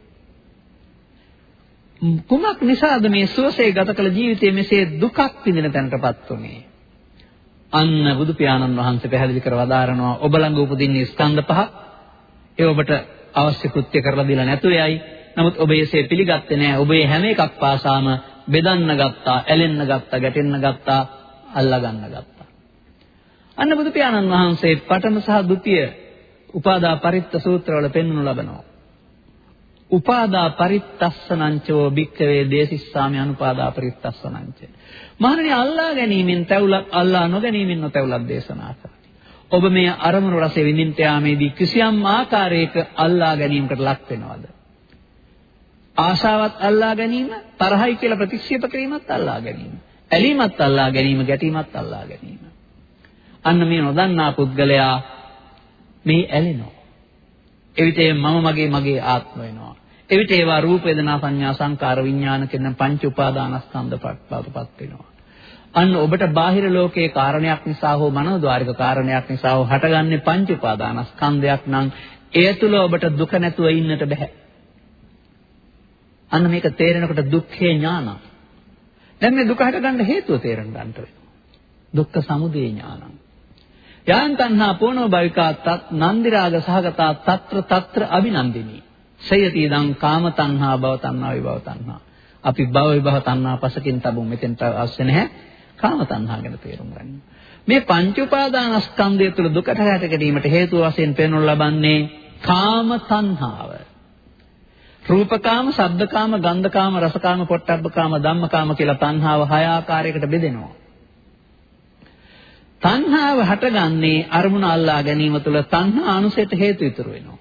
කුමක් නිසාද මේ සුවසේ ගත කළ ජීවිතයේ මෙසේ දුකක් විඳින තැනටපත් උනේ? අන්න බුදු පියාණන් වහන්සේ පැහැදිලි කර වදාරනවා ඔබ ළඟ උපදින ස්කන්ධ පහ ඒ ඔබට අවශ්‍ය කෘත්‍ය කරලා දීලා නැතුවයි. නමුත් ඔබ ඒසේ පිළිගත්තේ නැහැ. ඔබ මේ හැම එකක් පාසාම බෙදන්න ගත්තා, ඇලෙන්න ගත්තා, ගැටෙන්න ගත්තා, අල්ලා ගන්න ගත්තා. අන්න බුදු පියාණන් වහන්සේ පඨම සහ ဒုတိ උපාදා පරිත්ත සූත්‍රවල පෙන්වනු ලබනවා. උපාදා පරිත්තස්සනංචෝ භික්ඛවේ දේසිස්සාමි අනුපාදා පරිත්තස්සනංච. මහණෙනි අල්ලා ගැනීමෙන් තැවුලක් අල්ලා නොගැනීමෙන් නොතැවුලක් දේශනා කරයි. ඔබ මේ අරමුණු රසය විඳින්න යාමේදී කිසියම් ආකාරයක අල්ලා ගැනීමකට ලක් වෙනවද? ආශාවත් අල්ලා ගැනීම, තරහයි කියලා ප්‍රතික්ෂේප කිරීමත් අල්ලා ගැනීම, ඇලීමත් අල්ලා ගැනීම, ගැටීමත් අල්ලා ගැනීම. අන්න මේ නොදන්නා පුද්ගලයා මේ ඇලෙනවා. එවිට මගේ ආත්ම වෙනවා. එවිට ඒවා රූප වේදනා සංඥා සංකාර විඥාන කියන පංච උපාදානස්කන්ධ පටපත් වෙනවා. අන්න ඔබට බාහිර ලෝකයේ කාරණයක් නිසා හෝ මනෝද්වාරික කාරණයක් නිසා හෝ හටගන්නේ පංච උපාදානස්කන්ධයක් නම් ඒ තුල ඔබට දුක නැතුව ඉන්නට බෑ. අන්න මේක තේරෙනකොට දුක්ඛේ ඥානං. දැන් මේ දුක හටගන්න හේතුව තේරෙන්න ගන්නට වෙනවා. දුක්ඛ සමුදය ඥානං. යාන් තණ්හා පෝනෝ භවිකා තත් නන්දි රාග සහගතා తත්‍ර අභිනන්දිනී. සයති දං කාම තණ්හා භව තණ්හා විභව තණ්හා. අපි භව විභව තණ්හා පසකින් තබමු. මෙතෙන්ට අවශ්‍ය නැහැ. කාම තණ්හා ගැන තේරුම් ගන්න. මේ පංච උපාදානස්කන්ධය තුළ දුකට හැට ගැනීමට හේතුව වශයෙන් පෙන්වනු ලබන්නේ කාම තණ්හාව. රූපකාම, ශබ්දකාම, ගන්ධකාම, රසකාම, පොට්ටබ්බකාම, ධම්මකාම කියලා තණ්හාව 6 ආකාරයකට බෙදෙනවා. තණ්හාව හටගන්නේ අරමුණ අල්ලා ගැනීම තුළ තණ්හා අනුසයට හේතු ඉතුරු වෙනවා.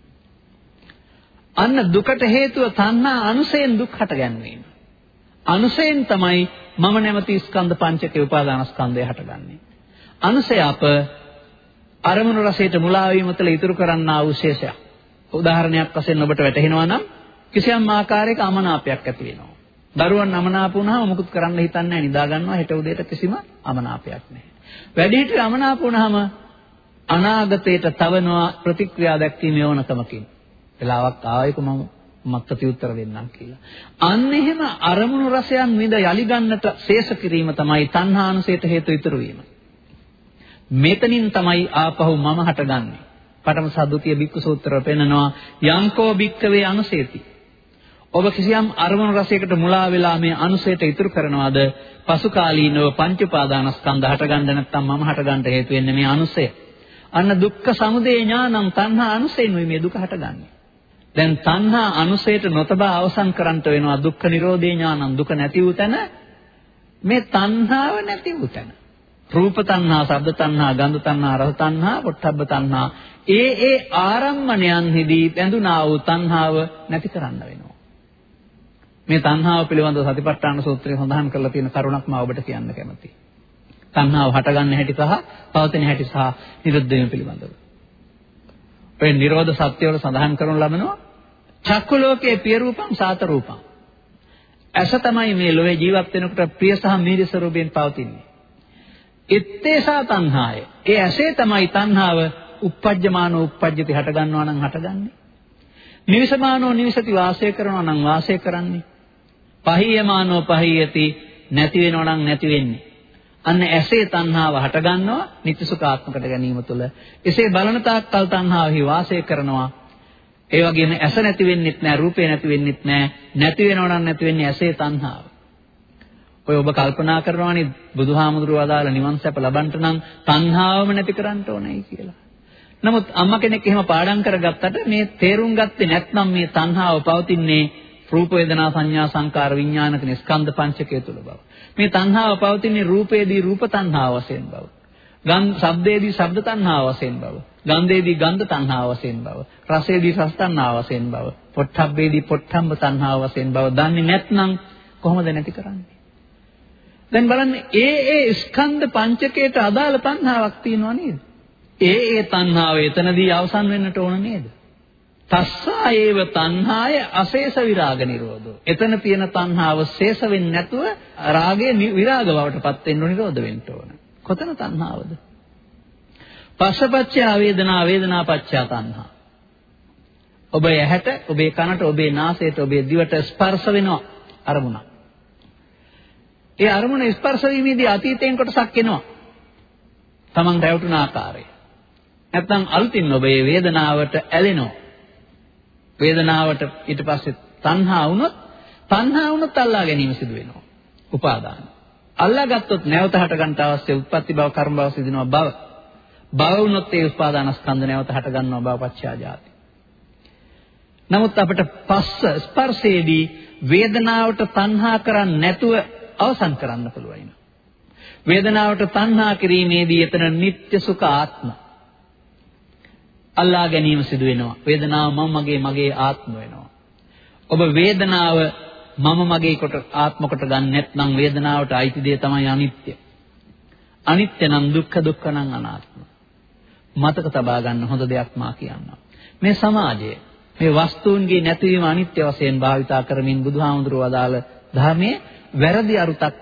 අන්න දුකට හේතුව තණ්හා අනුසයෙන් දුක් හටගැන්වීම. අනුසයෙන් තමයි මම නැමැති ස්කන්ධ පංචකේ උපාදානස්කන්ධය හටගන්නේ. අනුසය අප අරමුණු රසයට මුලා වීම තුළ ඉතුරු කරන්නා වූ ශේෂයක්. උදාහරණයක් වශයෙන් ඔබට වැටහෙනවා නම් කිසියම් ආකාරයක අමනාපයක් ඇති වෙනවා. දරුවන් අමනාප වුණාම මුකුත් කරන්න හිතන්නේ නැහැ, නිදා ගන්නවා, හෙට උදේට කිසිම අමනාපයක් නැහැ. වැඩිහිටිය අමනාප වුණාම අනාගතයට තවනවා ප්‍රතික්‍රියා දැක්වීමේ ඕනකමකින්. වෙලාවක් ආයෙක මම මත්තති උත්තර දෙන්නම් කියලා. අන්න එහෙම අරමුණු රසයන් විඳ යලි ගන්නට ශේෂ කිරීම තමයි තණ්හානුසයට හේතු ඉතුරු වීම. මෙතනින් තමයි ආපහු මම හටගන්නේ. පඨම සද්දුතිය බික්කු සූත්‍රය පෙන්නනවා යංකෝ බික්කවේ අනුසේති. ඔබ කිසියම් අරමුණු රසයකට මුලා වෙලා මේ අනුසයට ඉතුරු කරනවාද? පසු කාලීනව පංච උපාදානස්කන්ධ හටගන්න නැත්නම් මම හටගන්න හේතු වෙන්නේ මේ අනුසය. අන්න දුක්ඛ සමුදය ඥානං තණ්හා අනුසයෙන් මේ දුක හටගන්නේ. දැන් තණ්හා අනුසයට නොතබා අවසන් කරන්ට වෙනවා දුක්ඛ නිරෝධේ ඥානං. දුක නැති වූ තැන මේ තණ්හාව නැති වූ තැන. රූප තණ්හා, ශබ්ද තණ්හා, ගන්ධ තණ්හා, රස තණ්හා, පොට්ටබ්බ තණ්හා ඒ ආරම්මණයන්හිදී බැඳුනා වූ තණ්හාව නැති කරන්න වෙනවා. මේ තණ්හාව පිළිබඳව සතිපට්ඨාන සූත්‍රයේ සඳහන් කරලා තියෙන කරුණක් මම ඔබට කියන්න කැමතියි. තණ්හාව හටගන්න හැටි සහ පවතින හැටි සහ නිරුද්ධ වීම පිළිබඳව. ඔය නිරෝධ සත්‍ය වල සඳහන් කරනු ලබනවා චක්කු ලෝකයේ පිය රූපං සාත රූපං. ඇස තමයි මේ ලෝකේ ජීවත් වෙනකොට ප්‍රිය සහ මීරි ස්වරූපයෙන් පවතින්නේ. ඉත්තේසා තණ්හාය. ඒ ඇසේ තමයි තණ්හාව uppajjamaano uppajjati හට ගන්නවා නම් හටගන්නේ. නිවිසමානෝ නිවිසති වාසය කරනවා නම් වාසය කරන්නේ. පහීයමානෝ පහීයති නැති වෙනවා නම් නැති වෙන්නේ. අන්න ඇසේ තණ්හාව හට ගන්නවා නිත්‍ය සුඛාත්මකට ගැනීම තුළ. එසේ බලන තාක්කල් තණ්හාවෙහි වාසය කරනවා. ඒ වගේම ඇස නැති වෙන්නෙත් නැහැ, රූපේ නැති වෙන්නෙත් නැහැ. නැති වෙනවා නම් නැති වෙන්නේ ඇසේ තණ්හාව. ඔය ඔබ කල්පනා කරනවානේ බුදුහාමුදුරුවෝ අදාළ නිවන් සැප ලබන්න නම් තණ්හාවම නැති කරන්න ඕනේ කියලා. නමුත් අම්මා කෙනෙක් එහෙම පාඩම් කරගත්තට මේ තේරුම් ගත්තේ නැත්නම් මේ තණ්හාව පවතින්නේ රූප වේදනා සංඥා සංකාර විඥාන කියන ස්කන්ධ පංචකය තුල බව. මේ තණ්හාව පවතින්නේ රූපේදී රූප තණ්හාව වශයෙන් බව. ශබ්දේදී ශබ්ද තණ්හාව වශයෙන් බව. ගන්ධේදී ගන්ධ තණ්හාව වශයෙන් බව. රසේදී රස තණ්හාව වශයෙන් බව. පොට්ටබ්බේදී පොට්ටම්බ තණ්හාව වශයෙන් බව. දන්නේ නැත්නම් කොහොමද නැති කරන්නේ? දැන් බලන්න ඒ ස්කන්ධ පංචකයට අදාළ තණ්හාවක් තියෙනවා නේද? ඒ තණ්හාව එතනදී අවසන් වෙන්නට ඕන නේද? තස්සා ඒව තණ්හාය අශේෂ විරාග නිරෝධෝ. එතන තියෙන තණ්හාව ශේෂ වෙන්නේ නැතුව රාගය විරාග බවටපත් වෙන්න නිරෝධ වෙන්න ඕන. කොතන තණ්හාවද? පස්සපච්චය වේදනා වේදනාපච්චය තණ්හා. ඔබේ ඇහැට, ඔබේ කනට, ඔබේ නාසයට, ඔබේ දිවට ස්පර්ශ වෙනවා අරමුණ. ඒ අරමුණ ස්පර්ශ වීමේදී අතීතයෙන් කොටසක් එනවා. තමන් රැවටුණ ආකාරය. නැත්නම් අලුතින් ඔබ මේ වේදනාවට ඇලෙනවා. වේදනාවට ඊට පස්සේ තණ්හා වුණොත් අල්ලා ගැනීම සිදු වෙනවා. උපාදාන. අල්ලා ගත්තොත් නැවත හට ගන්නට අවශ්‍ය උත්පත්ති භව කර්ම භව සිදිනවා භව. භව වුණොත් ඒ උපාදානස්කන්ධ නැවත හට ගන්නවා භව පච්චා ජාති. නමුත් අපිට පස්ස ස්පර්ශයේදී වේදනාවට තණ්හා කරන්නේ නැතුව අවසන් කරන්න පුළුවන්. වේදනාවට තණ්හා කිරීමේදී එතන නিত্য සුඛ ආත්ම අල්ලා ගැනීම සිදු වෙනවා. වේදනාව මගේ ආත්ම වෙනවා. ඔබ වේදනාව මගේ කොට ආත්ම කොට ගන්න නැත්නම් වේදනාවට අයිති දේ තමයි අනිත්‍ය. අනිත්‍ය නම් දුක්ඛ නම් අනාත්ම. මතක තබා ගන්න හොඳ දෙයක් මා කියන්නම්. මේ සමාජයේ මේ වස්තුන්ගේ නැතිවීම අනිත්‍ය වශයෙන් භාවිතා කරමින් බුදුහාමුදුරුවෝ වදාළ ධර්මයේ වැරදි අරුතක්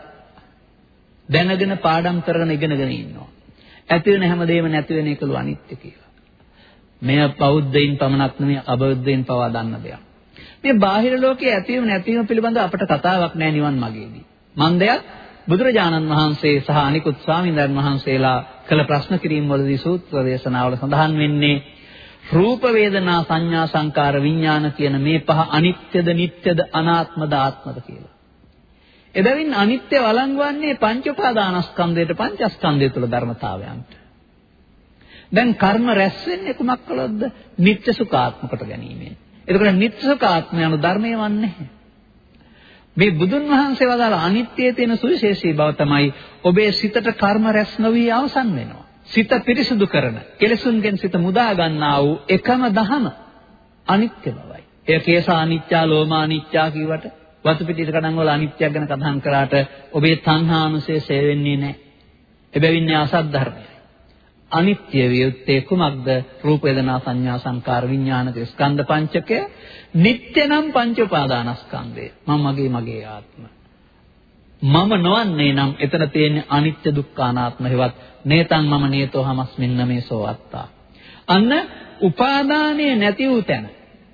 දැනගෙන පාඩම් කරගෙන ඉගෙනගෙන ඉන්නවා. ඇති වෙන හැමදේම නැති වෙන එකලු අනිත්‍ය කියලා. මෙය බෞද්ධයින් පමණක් නෙමෙයි අබෞද්ධයින් පවා දන්න දෙයක්. මේ බාහිර ලෝකයේ ඇතිවීම නැතිවීම පිළිබඳව අපට කතාවක් නැහැ නිවන් මාර්ගයේදී. මන්දයක් බුදුරජාණන් වහන්සේ සහ අනිකුත් ස්වාමීන් වහන්සේලා කළ ප්‍රශ්න කිරීම වලදී සූත්‍ර දේශනාවල සඳහන් වෙන්නේ රූප වේදනා සංඥා සංකාර විඥාන කියන මේ පහ අනිත්‍යද නිට්ටයද අනාත්මද ආත්මද කියලා. එබැවින් අනිත්‍ය වළංගුවන්නේ පංච උපාදානස්කන්ධයට පංචස්කන්ධය තුළ ධර්මතාවයන්ට. දැන් කර්ම රැස් වෙන්නේ කුමක් කළොත්ද? නිට්ටය සුඛාත්ම කොට ගැනීමෙන්. එතකොට නිට්ටය සුඛාත්ම යන ධර්මයේ වන්නේ මේ බුදුන් වහන්සේ වදාළ අනිත්‍යයේ තියෙන සුවිශේෂී බව තමයි ඔබේ සිතට කර්ම රැස් නොවි අවසන් වෙනවා. සිත පිරිසුදු කරන, කෙලෙසුන්ගෙන් සිත මුදා ගන්නා වූ එකම දහම අනිත්‍ය බවයි. එය කේසා අනිත්‍යා, ලෝමා අනිත්‍යා කියවට වතු පිටිට කඩන් වල අනිත්‍යයක් ගැන කතාන් කරාට ඔබේ තණ්හානුසය සේවෙන්නේ නැහැ. එබැවින් මේ අසත් ධර්මයයි. අනිත්‍ය වියුත්තේ කුමක්ද? රූප වේදනා සංඥා සංකාර විඥාන ස්කන්ධ පංචකය. නිට්ටය නම් පංච උපාදානස්කන්ධය. මගේ ආත්ම. මම නොවන්නේ නම් එතන තියෙන අනිත්‍ය දුක්ඛ අනාත්ම හේවත් නේතං මම නේතෝ හමස්මින් නමේසෝ අත්තා. අන්න උපාදානයේ නැති වූ තැන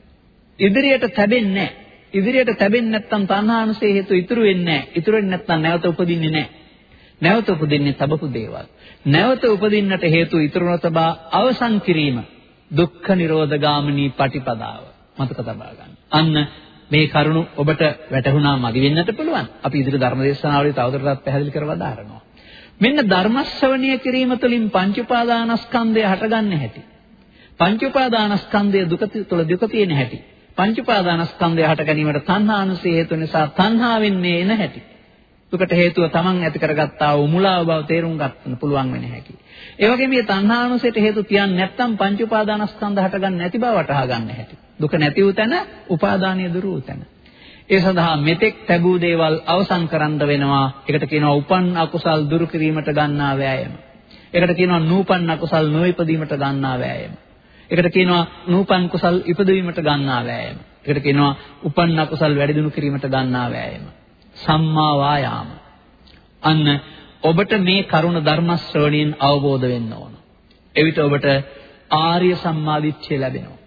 ඉදිරියට තැබෙන්නේ නැහැ. ඉදිරියට තැබෙන්නේ නැත්නම් තණ්හානුසේ හේතු ඉතුරු වෙන්නේ නැහැ. ඉතුරු වෙන්නේ නැත්නම් නැවත උපදින්නේ නැහැ. නැවත උපදින්නේ තබපු දේවල්. නැවත උපදින්නට හේතු ඉතුරු නොතබා අවසන් කිරීම දුක්ඛ නිරෝධ ගාමිනී පටිපදාව. මතක තබා ගන්න. අන්න මේ කරුණ ඔබට වැටහුණා මදි වෙන්නට පුළුවන්. අපි ඉදිරි ධර්ම දේශනාවලදී තවදුරටත් පැහැදිලි කරලා දාරනවා. මෙන්න ධර්ම ශ්‍රවණය කිරීම තුළින් පංච උපාදානස්කන්ධය හටගන්නේ හැටි. පංච උපාදානස්කන්ධය දුක තුළ දුක තියෙන හැටි. පංච උපාදානස්කන්ධය හට ගැනීමට තණ්හානුසය හේතු නිසා තණ්හාවෙන් මේ එන හැටි. දුකට හේතුව තමන් ඇති කරගත්තා වූ මුලාව බව තේරුම් ගන්න පුළුවන් වෙන හැටි. ඒ වගේම මේ තණ්හානුසයට හේතු තියන්නේ නැත්නම් පංච උපාදානස්කන්ධ හටගන්නේ නැති බව වටහා ගන්න හැටි. දුක නැති වූ තැන උපාදානීය දුරු වූ තැන. ඒ සඳහා මෙතෙක් ලැබූ දේවල් අවසන් කරන්න වෙනවා. ඒකට කියනවා උපන් අකුසල් දුරු කිරීමට ගන්නා වෑයම. ඒකට කියනවා නූපන් අකුසල් නොඉපදීමට ගන්නා වෑයම. ඒකට කියනවා නූපන් කුසල් ඉපදවීමට ගන්නා වෑයම. ඒකට කියනවා උපන් අකුසල් වැඩි දියුණු කිරීමට ගන්නා වෑයම. සම්මා වායාම. අන්න ඔබට මේ කරුණ ධර්ම ශ්‍රවණයෙන් අවබෝධ වෙන්න ඕන. එවිට ඔබට ආර්ය සම්මාදිට්ඨිය ලැබෙනවා.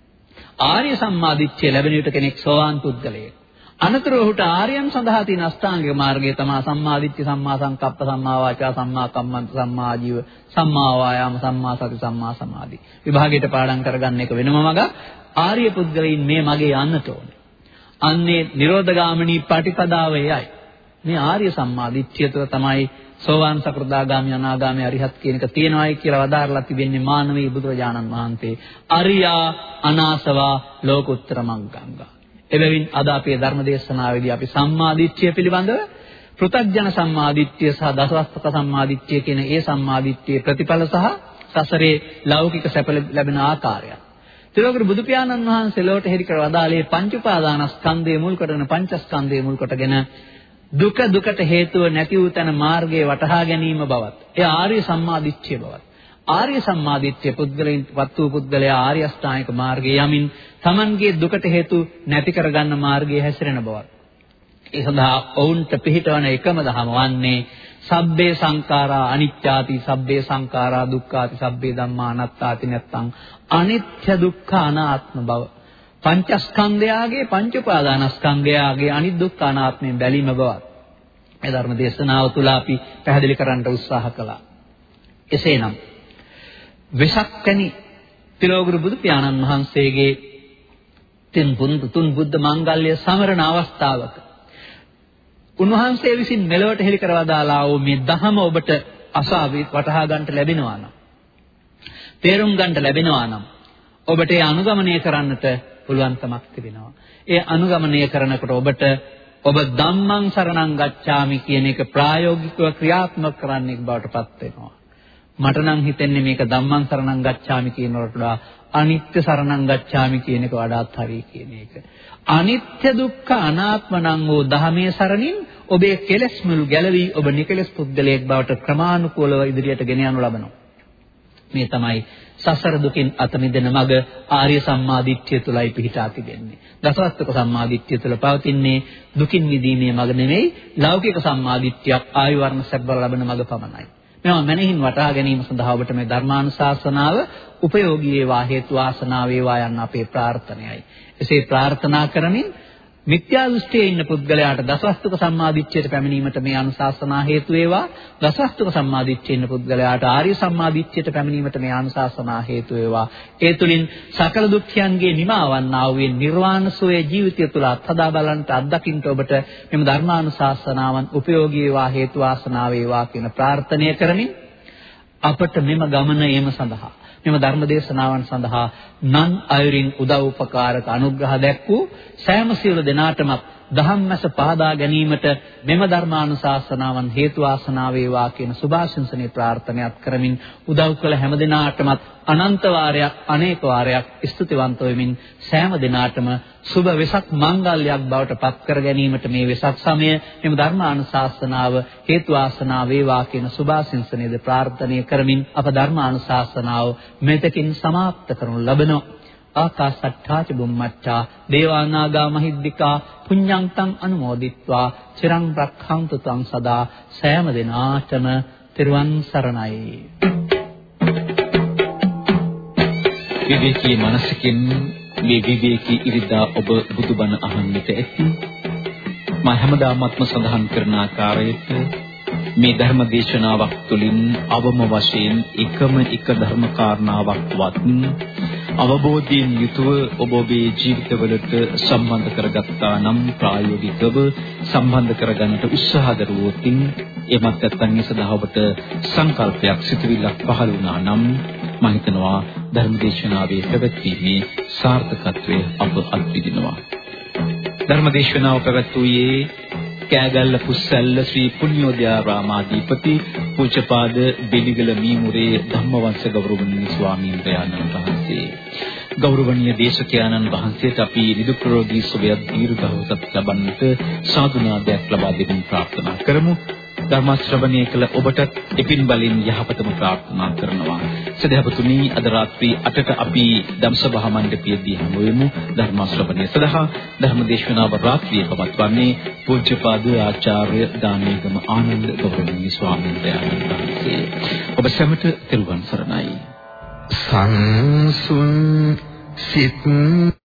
ආර්ය සම්මාදිට්ඨිය ලැබෙන විට කෙනෙක් සෝවාන් පුද්ගලයෙක්. අනතුරු ඔහුට ආර්යයන් සඳහා තියෙන අෂ්ටාංගික මාර්ගය තමයි සම්මාදිට්ඨි, සම්මා සංකප්ප, සම්මා වාචා, සම්මා කම්මන්ත, සම්මා ආජීව, සම්මා වායාම, සම්මා සති, සම්මා සමාධි. විභාගයට පාඩම් කරගන්න එක වෙනම මග. ආර්ය පුද්ගලයින් මේ මගේ යන්නට ඕනේ. අන්නේ නිරෝධගාමිනී පටිපදාවයයි. මේ ආර්ය සම්මාදිට්ඨිය තුළ තමයි සෝවාන් සකෘදාගාමි අනාගාමි අරිහත් කියන එක තියෙනවායි කියලා වදාරලා තිබෙන්නේ මානවී බුදුරජාණන් වහන්සේ. අරියා අනාසවා ලෝකුත්තර මග්ගංගා. එබැවින් අද අපේ ධර්ම දේශනාවේදී අපි සම්මාදිට්ඨිය පිළිබඳව පෘථග්ජන සම්මාදිට්ඨිය සහ දසවස්තක සම්මාදිට්ඨිය කියන ඒ සම්මාදිට්ඨියේ ප්‍රතිඵල සහ සසරේ ලෞකික සැප ලැබෙන ආකාරය. තිලෝකර බුදු පියාණන් වහන්සේ ලෝට හෙළි කර වදාළේ පංච උපාදානස්කන්ධය මුල් කොටගෙන පංචස්කන්ධය මුල් කොටගෙන දුක දුකට හේතුව නැති වූ තැන මාර්ගයේ වටහා ගැනීම බවත්. ඒ ආර්ය සම්මාදිට්ඨිය බවත්. ආර්ය සම්මාදිට්ඨිය පුද්ගලයන් වත්තු පුද්ගලයා ආර්ය අෂ්ටාංගික මාර්ගයේ යමින් Tamanගේ දුකට හේතු නැති කරගන්න මාර්ගයේ හැසිරෙන බවත්. ඒ සඳහා ඔවුන්ට පිහිටවන එකම දහම වන්නේ සබ්බේ සංඛාරා අනිත්‍යාති, සබ්බේ සංඛාරා දුක්ඛාති, සබ්බේ ධම්මා අනාත්තාති නැත්තං අනිත්‍ය දුක්ඛ අනාත්ම බව. පංචස්කන්ධයාගේ පංච උපාදානස්කන්ධයාගේ අනිත් දුක්ඛ අනාත්මයෙන් බැලීම බවත්. මේ ධර්ම දේශනාව තුළ අපි පැහැදිලි කරන්න උත්සාහ කළා. එසේනම් වෙසක්කනි තිලෝගුරු බුදු පියාණන් වහන්සේගේ තුන් බුද්ධ මංගල්‍ය සමරන අවස්ථාවක උන්වහන්සේ විසින් මෙලොවට හෙළි කරවදාලා වූ මේ ධහම ඔබට අසාවී වටහා ගන්නට ලැබෙනවා නම්, තේරුම් ගන්නට ලැබෙනවා නම් ඔබට ඒ අනුගමනය කරන්නට පුළුවන්කමක් තිබෙනවා. ඒ අනුගමනය කරනකොට ඔබ ධම්මං සරණං ගච්ඡාමි කියන එක ප්‍රායෝගිකව ක්‍රියාත්මක කරන්නෙක් බවට පත් වෙනවා. මට නම් හිතෙන්නේ මේක ධම්මං සරණං ගච්ඡාමි කියනකට වඩා අනිත්‍ය සරණං ගච්ඡාමි කියන එක වඩාත් හරි කියන එක. අනිත්‍ය දුක්ඛ අනාත්ම නම් වූ ධර්මයේ සරණින් ඔබේ කෙලෙස් මුළු ගැලවි ඔබ නිකලස් පුද්ගලයෙක් බවට ක්‍රමානුකූලව ඉදිරියට ගෙන යනු ලබනවා. මේ තමයි සසර දුකින් අත මිදෙන මඟ ආර්ය සම්මාදිට්ඨිය තුලයි පිහිටා තිබෙන්නේ. දසවස්තුක සම්මාදිට්ඨිය තුල පවතින්නේ දුකින් මිදීමේ මඟ නෙමෙයි ලෞකික සම්මාදිට්ඨියක් ආයු වර්ණ සැපබල ලබන මඟ පමණයි. මේවා මනෙහින් වටහා ගැනීම සඳහා ඔබට මේ ධර්මානුශාසනාව උපයෝගී වේවා හේතු වාසනා වේවා යන්න අපේ ප්‍රාර්ථනයයි. එසේ ප්‍රාර්ථනා කරමින් මිත්‍යා දෘෂ්ටියේ ඉන්න පුද්ගලයාට දසවස්තුක සම්මාදිට්ඨියට පැමිණීමට මේ අනුශාසනා හේතු වේවා. දසවස්තුක සම්මාදිට්ඨියේ ඉන්න පුද්ගලයාට ආර්ය සම්මාදිට්ඨියට පැමිණීමට මේ අනුශාසනා හේතු වේවා. ඒ තුලින් සකල දුක්ඛයන්ගේ නිමාවන්නා වූ නිර්වාණ සෝය ජීවිතය තුල අත්හදා බලන්නට අත්දකින්න ඔබට මෙම ධර්මානුශාසනාවන් උපයෝගී වේවා හේතු වාසනා වේවා කියන ප්‍රාර්ථනය කරමින් අපට මෙම ගමන යාම සඳහා මෙම ධර්ම දේශනාවන් සඳහා නන් අයුරින් උදව් උපකාරක අනුග්‍රහ දැක්වූ සෑම සියලු දෙනාටම ධම්මස පහදා ගැනීමට මෙම ධර්මානුශාසනාවන් හේතු වාසනා වේවා කියන සුභාශිංසනීය ප්‍රාර්ථනාවක් කරමින් උදව් කළ හැම දිනාටම අනන්ත වාරයක් අනේක වාරයක් ස්තුතිවන්ත වෙමින් සෑම දිනාටම සුභ වෙසක් මංගල්‍යයක් බවට පත් කර ගැනීමට මේ වෙසක් සමය මෙම ධර්මානුශාසනාව හේතු වාසනා වේවා කියන සුභාශිංසනීය ප්‍රාර්ථනාව කරමින් අප ධර්මානුශාසනාව මෙතකින් සමාප්ත කරනු ලබනවා. ආකාශට්ඨා ච බුම්මට්ඨා දේවානාගා මහිද්దికා පුඤ්ඤන්තං අනුමෝදිත්වා චිරං රක්ඛන්තු තං සදා සෑම දිනාටම තෙරුවන් සරණයි. විවේකී මනසකින් මේ විවේකී ඉරිදා ඔබ බුදුබණ අහන්නට ඇති. මා හැමදාමත්ම සඳහන් කරන ආකාරයට මේ ධර්ම දේශනාවක් තුළින් අවම වශයෙන් එකම එක ධර්ම කාරණාවක්වත් අවබෝධයෙන් යුතුව ඔබ ඔබේ ජීවිතවලට සම්බන්ධ කරගත්තා නම් ප්‍රායෝගිකව සම්බන්ධ කරගන්නට උත්සාහ දරුවොත් එමත් නැත්නම් ඒ සඳහා ඔබට සංකල්පයක් සිතුවිල්ලක් පහළ වුණා නම් මම හිතනවා ධර්මදේශනාවේ පැවැත්වීමේ සාර්ථකත්වය අප අත්විඳිනවා. ධර්මදේශනාව පැවැත්වුවේ කෑගල්ල පුස්සැල්ල ශ්‍රී පුණ්‍යෝදයාරාමාධිපති පූජ්‍යපාද බෙලිගල මීමුරේ ධම්මවංශ ගෞරවනීය ස්වාමීන් වහන්සේ. ගෞරවනීය දේශකයන්න් වහන්සේට අපි නිදුක් නිරෝගී සුවය දීර්ඝවසත් ලබන්නට සාදුනාදයක් ලබා දෙමින් ප්‍රාර්ථනා කරමු. ධර්ම ශ්‍රවණය කළ ඔබට එපින් බලෙන් යහපතම ප්‍රාර්ථනා කරනවා. සදහවතුනි, අද රාත්‍රී 8ට අපි ධම්සභා මණ්ඩපයේදී හමු වෙමු. ධර්ම ශ්‍රවණය සඳහා ධර්ම දේශනාව රාත්‍රියේ පවත්වන්නේ පූජ්‍යපාද ආචාර්ය දානීගම ආනන්ද ගෞරවනීය ස්වාමීන් වහන්සේ. ඔබ සැමට තෙරුවන් සරණයි. සංසුන් සිත්